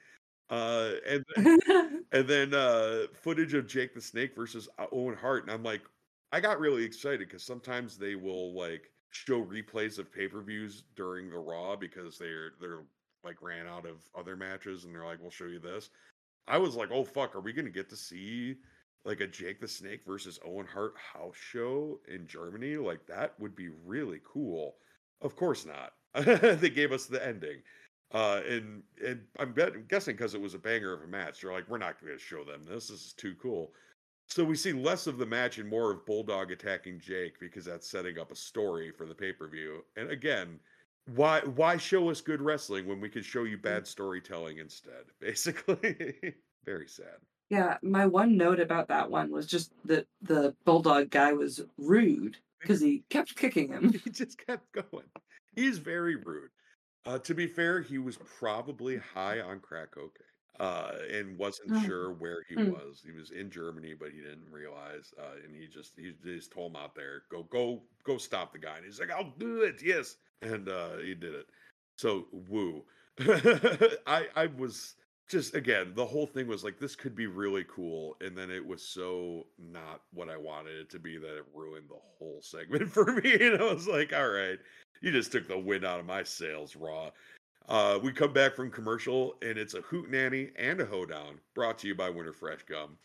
And then footage of Jake the Snake versus Owen Hart, and I'm like, I got really excited because sometimes they will like show replays of pay-per-views during the Raw because they're like ran out of other matches, and they're like, we'll show you this. I was like, oh fuck, are we gonna get to see like a Jake the Snake versus Owen Hart house show in Germany? Like that would be really cool. Of course not. They gave us the ending. And I'm guessing because it was a banger of a match, they're like, we're not going to show them this. This is too cool. So we see less of the match and more of Bulldog attacking Jake because that's setting up a story for the pay-per-view. And again, why show us good wrestling when we could show you bad storytelling instead? Basically, very sad. Yeah, my one note about that one was just that the Bulldog guy was rude because he kept kicking him. He just kept going. He's very rude. To be fair, he was probably high on crack cocaine and wasn't sure where he was. He was in Germany, but he didn't realize. And he just told him out there, go stop the guy. And he's like, I'll do it, yes. And he did it. So woo. I was just, again, the whole thing was like, this could be really cool. And then it was so not what I wanted it to be that it ruined the whole segment for me. And I was like, all right. You just took the wind out of my sails, Raw. We come back from commercial, and it's a hootenanny and a hoedown, brought to you by Winter Fresh Gum.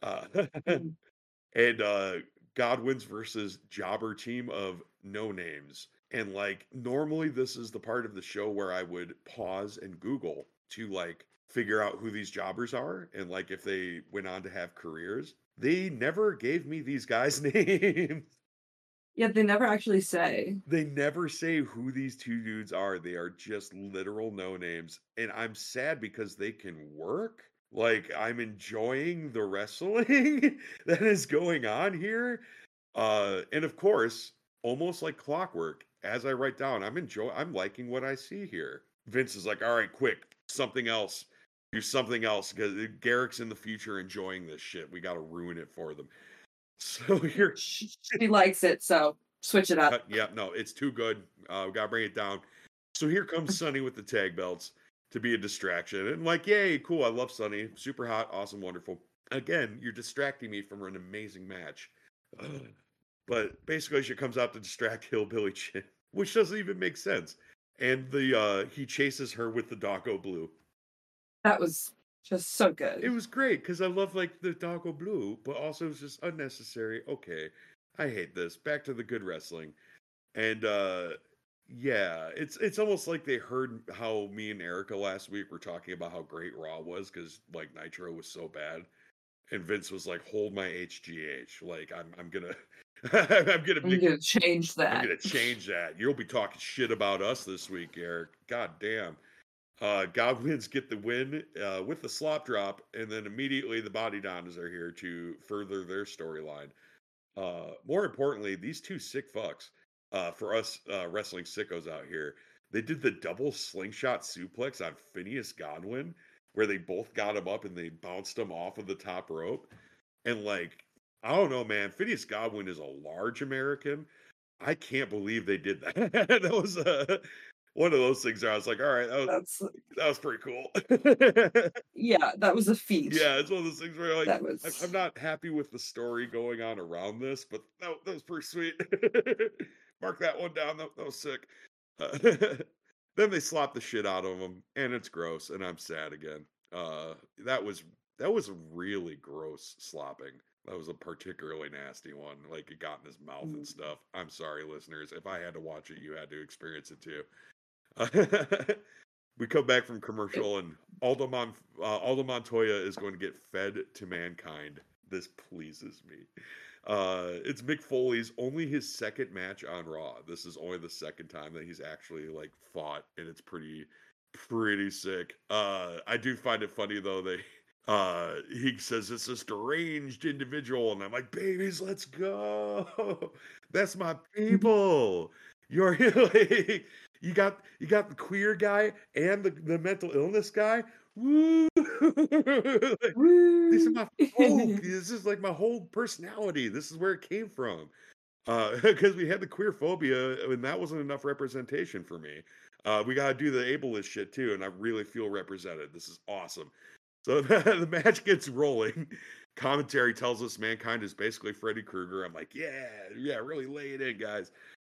And Godwin's versus Jobber team of no names. And like, normally this is the part of the show where I would pause and Google to like figure out who these jobbers are and like if they went on to have careers. They never gave me these guys' names. Yeah, they never actually say. They never say who these two dudes are. They are just literal no names. And I'm sad because they can work. Like, I'm enjoying the wrestling that is going on here. And of course, almost like clockwork, as I write down, I'm liking what I see here. Vince is like, all right, quick, something else. Do something else because Garrick's in the future enjoying this shit. We got to ruin it for them. So here she likes it, so switch it up. Yeah, no, it's too good. We gotta bring it down. So here comes Sunny with the tag belts to be a distraction. And like, yay, cool. I love Sunny. Super hot, awesome, wonderful. Again, you're distracting me from an amazing match. But basically she comes out to distract Hillbilly Chin, which doesn't even make sense. And he chases her with the Doggo Blue. That was just so good. It was great because I love like the Doggo Blue, but also it was just unnecessary. Okay, I hate this. Back to the good wrestling, and yeah, it's almost like they heard how me and Erica last week were talking about how great Raw was because like Nitro was so bad, and Vince was like, "Hold my HGH." Like I'm gonna I'm gonna change that. I'm gonna change that. You'll be talking shit about us this week, Eric. God damn. Godwins get the win with the slop drop, and then immediately the Body Donnas are here to further their storyline. More importantly, these two sick fucks, for us wrestling sickos out here, they did the double slingshot suplex on Phineas Godwin, where they both got him up and they bounced him off of the top rope. And like, I don't know, man, Phineas Godwin is a large American. I can't believe they did that. That was one of those things where I was like, all right, that was pretty cool. Yeah, that was a feat. Yeah, it's one of those things where like, I'm not happy with the story going on around this, but that was pretty sweet. Mark that one down. That was sick. Then they slap the shit out of him, and it's gross, and I'm sad again. That was a really gross slopping. That was a particularly nasty one. Like, it got in his mouth and stuff. I'm sorry, listeners. If I had to watch it, you had to experience it too. We come back from commercial, and Aldo Montoya is going to get fed to Mankind. This pleases me. It's Mick Foley's only his second match on Raw. This is only the second time that he's actually like fought, and it's pretty sick. I do find it funny though that he says it's this deranged individual, and I'm like, babies, let's go. That's my people. You're like, you got the queer guy and the mental illness guy. Woo! Like, these are my folk. This is like my whole personality. This is where it came from. Because we had the queer phobia, and that wasn't enough representation for me. We got to do the ableist shit too, and I really feel represented. This is awesome. So the match gets rolling. Commentary tells us Mankind is basically Freddy Krueger. I'm like, yeah, really lay it in, guys.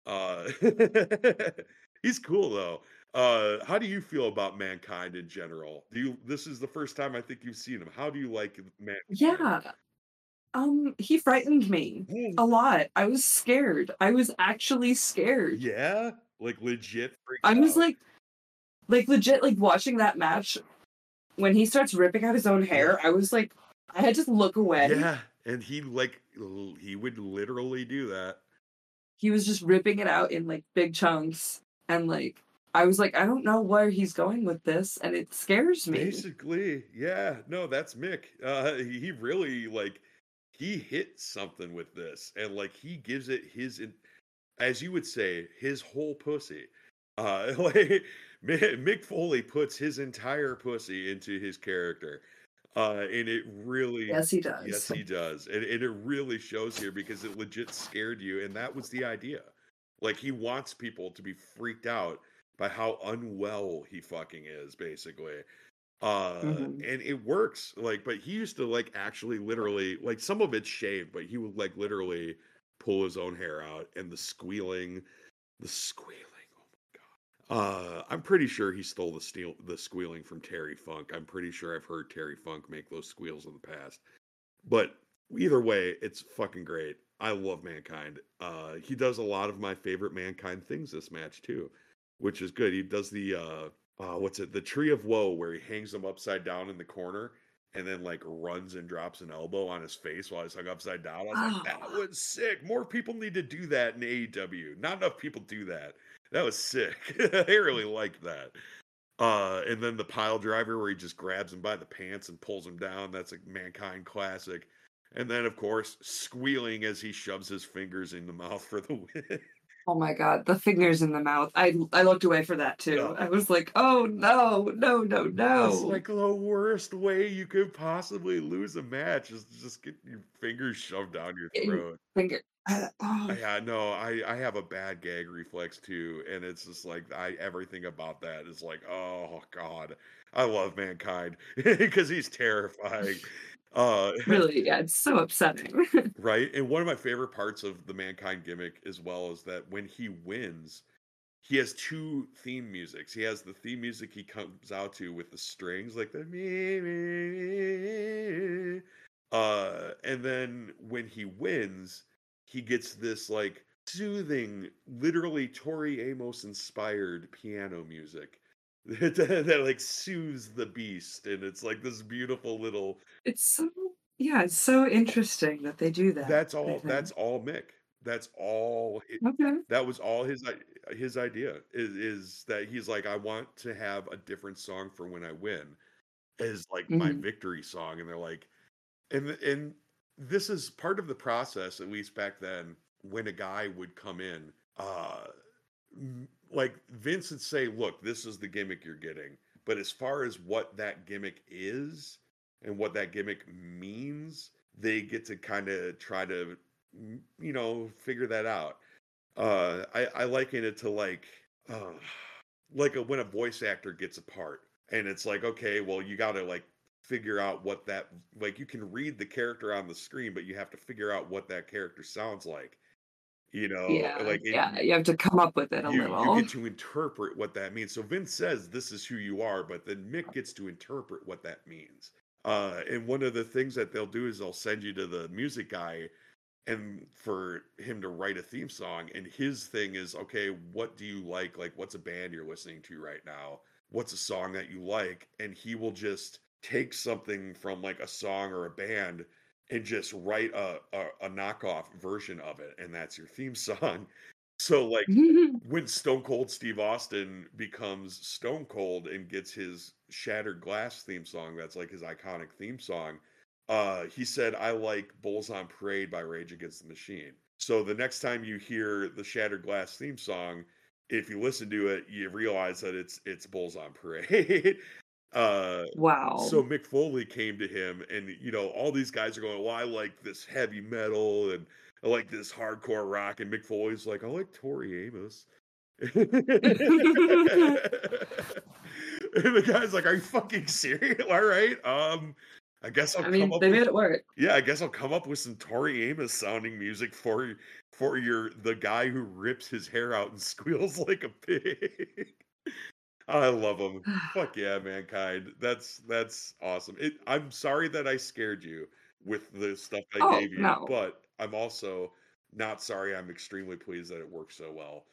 He's cool though. How do you feel about Mankind in general? This is the first time I think you've seen him. How do you like Mankind? Yeah. He frightened me a lot. I was scared. I was actually scared. Yeah, like legit freaked I was out. like legit, like watching that match when he starts ripping out his own hair. I was like, I had to look away. Yeah, and he would literally do that. He was just ripping it out in like big chunks, and like I was like, I don't know where he's going with this, and it scares me. Basically, yeah. No, that's Mick. He really he hit something with this, and like he gives it as you would say, his whole pussy. Like Mick Foley puts his entire pussy into his character. And it really, Yes, he does. Yes, he does. And it really shows here because it legit scared you. And that was the idea. Like, he wants people to be freaked out by how unwell he fucking is, basically. And it works. Like, but he used to, like, actually literally, like, some of it's shaved, but he would, like, literally pull his own hair out. And the squealing. I'm pretty sure he stole the squealing from Terry Funk. I'm pretty sure I've heard Terry Funk make those squeals in the past. But either way, it's fucking great. I love Mankind. He does a lot of my favorite Mankind things this match too, which is good. He does the the Tree of Woe, where he hangs him upside down in the corner and then like runs and drops an elbow on his face while he's hung upside down. I was like, that was sick. More people need to do that in AEW. Not enough people do that. That was sick. I really liked that. And then the pile driver where he just grabs him by the pants and pulls him down. That's a Mankind classic. And then, of course, squealing as he shoves his fingers in the mouth for the win. Oh my god, the fingers in the mouth. I looked away for that too. No. I was like, oh no. It's like the worst way you could possibly lose a match is just get your fingers shoved down your throat. Yeah, no, I have a bad gag reflex too, and it's just like everything about that is like, oh god, I love Mankind because he's terrifying. Really, yeah, it's so upsetting. Right, and one of my favorite parts of the Mankind gimmick as well is that when he wins, he has two theme musics. He has the theme music he comes out to with the strings, like the and then when he wins, he gets this like soothing, literally Tori Amos inspired piano music that like soothes the beast, and it's like this beautiful little. It's so interesting that they do that. That's all Mick. That's all. Okay. That was all his idea is that he's like, I want to have a different song for when I win as like my victory song, and they're like, and this is part of the process, at least back then, when a guy would come in, like Vince would say, look, this is the gimmick you're getting. But as far as what that gimmick is and what that gimmick means, they get to kind of try to, figure that out. I liken it to like when a voice actor gets a part and it's like, okay, well, you got to like figure out what that, like, you can read the character on the screen, but you have to figure out what that character sounds like. You have to come up with it a little. You get to interpret what that means. So Vince says this is who you are, but then Mick gets to interpret what that means. And one of the things that they'll do is they'll send you to the music guy and for him to write a theme song. And his thing is, okay, what do you like? Like, what's a band you're listening to right now? What's a song that you like? And he will just take something from like a song or a band and just write a knockoff version of it, and that's your theme song. So like when Stone Cold Steve Austin becomes Stone Cold and gets his Shattered Glass theme song, that's like his iconic theme song, he said, I like Bulls on Parade by Rage Against the Machine. So the next time you hear the Shattered Glass theme song, if you listen to it, you realize that it's Bulls on Parade. Wow. So Mick Foley came to him, and all these guys are going, well, I like this heavy metal and I like this hardcore rock, and Mick Foley's like, I like Tori Amos. And the guy's like, "Are you fucking serious? All right, I guess I'll I come mean, up they with made it work. yeah, I guess I'll come up with some Tori Amos sounding music for the guy who rips his hair out and squeals like a pig." I love him. Fuck yeah, Mankind. That's awesome. I'm sorry that I scared you with the stuff I Oh, gave you, no. but I'm also not sorry. I'm extremely pleased that it worked so well.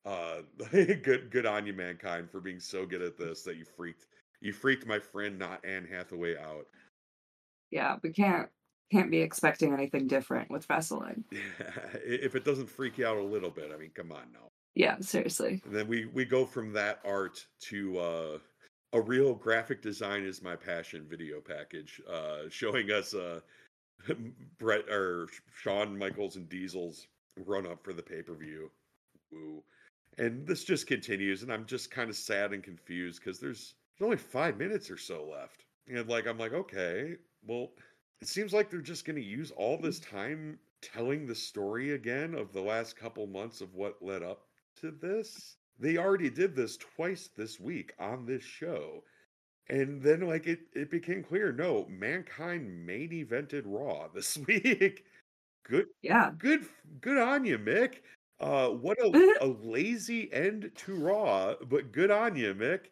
Good on you, Mankind, for being so good at this that you freaked my friend, not Anne Hathaway, out. Yeah, we can't be expecting anything different with wrestling. If it doesn't freak you out a little bit, I mean, come on now. Yeah, seriously. And then we go from that art to a real graphic design is my passion video package, showing us Brett or Shawn Michaels and Diesel's run up for the pay-per-view. Woo. And this just continues, and I'm just kind of sad and confused because there's only 5 minutes or so left. And like I'm like, okay, well, it seems like they're just gonna use all this time telling the story again of the last couple months of what led up to this. They already did this twice this week on this show. And then like it became clear, no, Mankind main evented Raw this week. Good Yeah. good on you, Mick. What a lazy end to Raw, but good on you, Mick.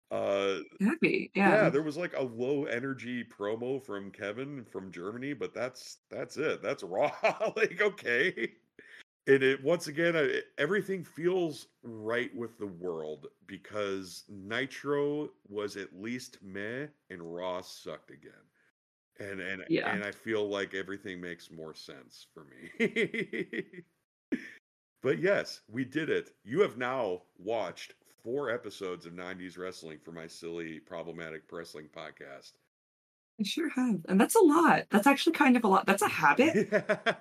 Happy. Yeah, Yeah. there was like a low energy promo from Kevin from Germany, but that's it. That's Raw. Like, okay. And it once again, everything feels right with the world because Nitro was at least meh and Raw sucked again. Yeah. And I feel like everything makes more sense for me. But yes, we did it. You have now watched 4 episodes of 90s wrestling for my silly problematic wrestling podcast. I sure have. And that's a lot. That's actually kind of a lot. That's a habit.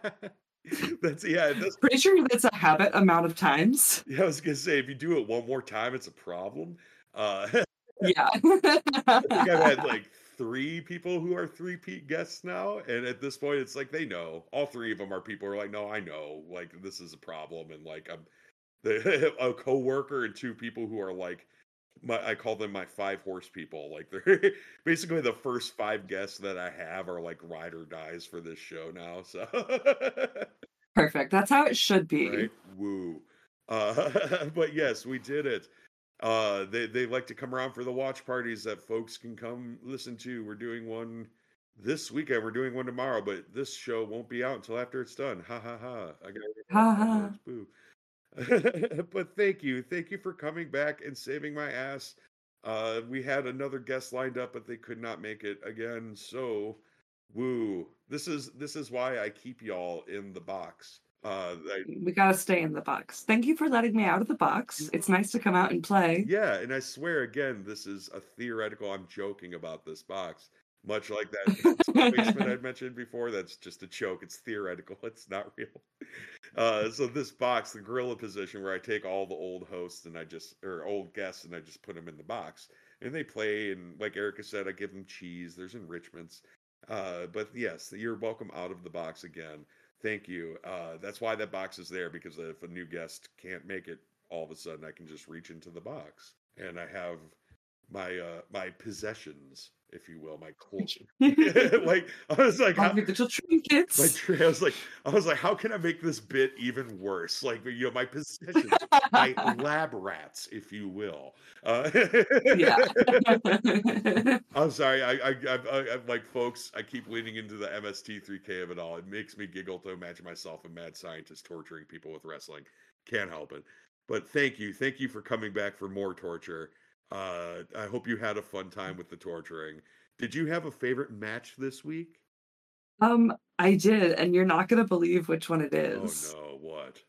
That's Pretty sure that's a habit amount of times. yeah, I was gonna say if you do it one more time, it's a problem. Yeah. I think I've had like 3 people who are 3-peat guests now, and at this point, it's like they know. All 3 of them are people who are like, no, I know, like this is a problem, and like I'm a coworker and 2 people who are like I call them my 5 horse people. Like they're basically the first 5 guests that I have are like ride or dies for this show now. So Perfect. That's how it should be. right, woo. But yes, we did it. They like to come around for the watch parties that folks can come listen to. We're doing one this weekend. We're doing one tomorrow, but this show won't be out until after it's done. Ha ha ha! I got Ha ha. boo. But thank you for coming back and saving my ass. We had another guest lined up, but they could not make it again. So, woo! This is why I keep y'all in the box. We gotta stay in the box. Thank you for letting me out of the box. It's nice to come out and play. Yeah, and I swear again, this is a theoretical. I'm joking about this box, much like that basement I'd mentioned before. That's just a joke. It's theoretical. It's not real. So this box, the gorilla position, where I take all the old hosts and or old guests and I just put them in the box, and they play. And like Erica said, I give them cheese. There's enrichments. But yes, you're welcome out of the box again. Thank you. That's why that box is there, because if a new guest can't make it, all of a sudden I can just reach into the box and I have my possessions, if you will, my clothes. Like I was like, All your little trinkets. I was like, how can I make this bit even worse? Like, you know, my possessions, my lab rats, if you will. Yeah. I'm sorry. I'm like, folks, I keep leaning into the MST3K of it all. It makes me giggle to imagine myself a mad scientist torturing people with wrestling. Can't help it. But thank you for coming back for more torture. I hope you had a fun time with the torturing. Did you have a favorite match this week? I did, and you're not gonna believe which one it is. Oh no, what?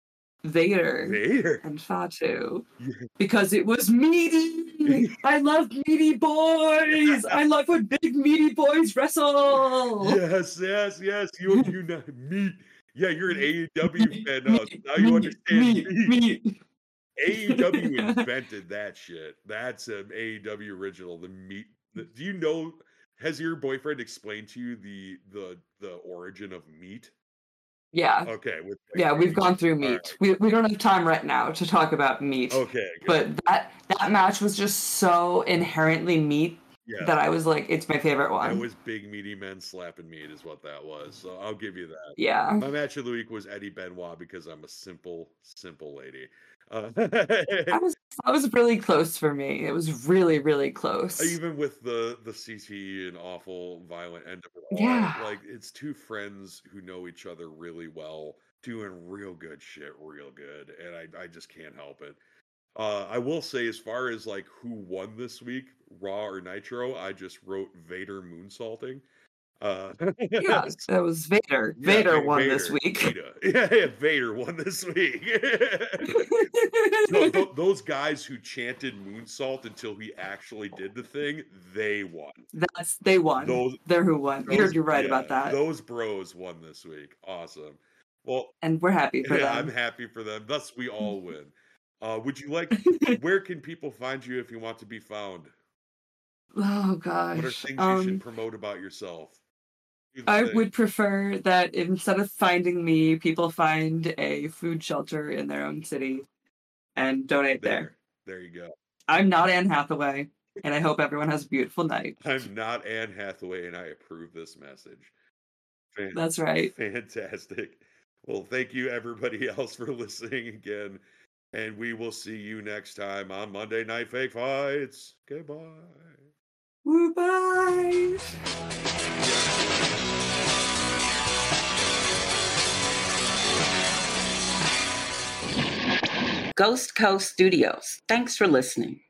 Vader and Fatu. Because it was meaty. I love meaty boys. I love when big meaty boys wrestle. Yes. You know meat. Yeah, you're an AEW fan now. Now you understand meat. AEW invented that shit. That's an AEW original. The meat. Do you know? Has your boyfriend explained to you the origin of meat? Yeah. Okay. Yeah, we've gone through All meat. right. We don't have time right now to talk about meat. Okay. Good. But that match was just so inherently meat Yeah. that I was like, it's my favorite That one. was big meaty men slapping meat is what that was. So I'll give you that. Yeah. My match of the week was Eddie Benoit because I'm a simple lady. I was really close for me. It was really, really close. Even with the CT and awful violent end of it all, Yeah. like it's two friends who know each other really well, doing real good shit, real good, and I just can't help it. I will say, as far as like who won this week, Raw or Nitro, I just wrote Vader moonsaulting. Yeah, that was Vader. Yeah, Vader won this week. Yeah, Vader won this week. Those guys who chanted moonsault until he actually did the thing, they won. They won. They're who won. You're right about that. Those bros won this week. Awesome. Well, and we're happy for them. I'm happy for them. Thus, we all win. Would you like? Where can people find you if you want to be found? Oh gosh. What are things you should promote about yourself? I would prefer that instead of finding me, people find a food shelter in their own city and donate there. There you go. I'm not Anne Hathaway, and I hope everyone has a beautiful night. I'm not Anne Hathaway, and I approve this message. That's right. Fantastic. Well, thank you, everybody else, for listening again. And we will see you next time on Monday Night Fake Fights. Goodbye. Woo, bye. Ghost Coast Studios. Thanks for listening.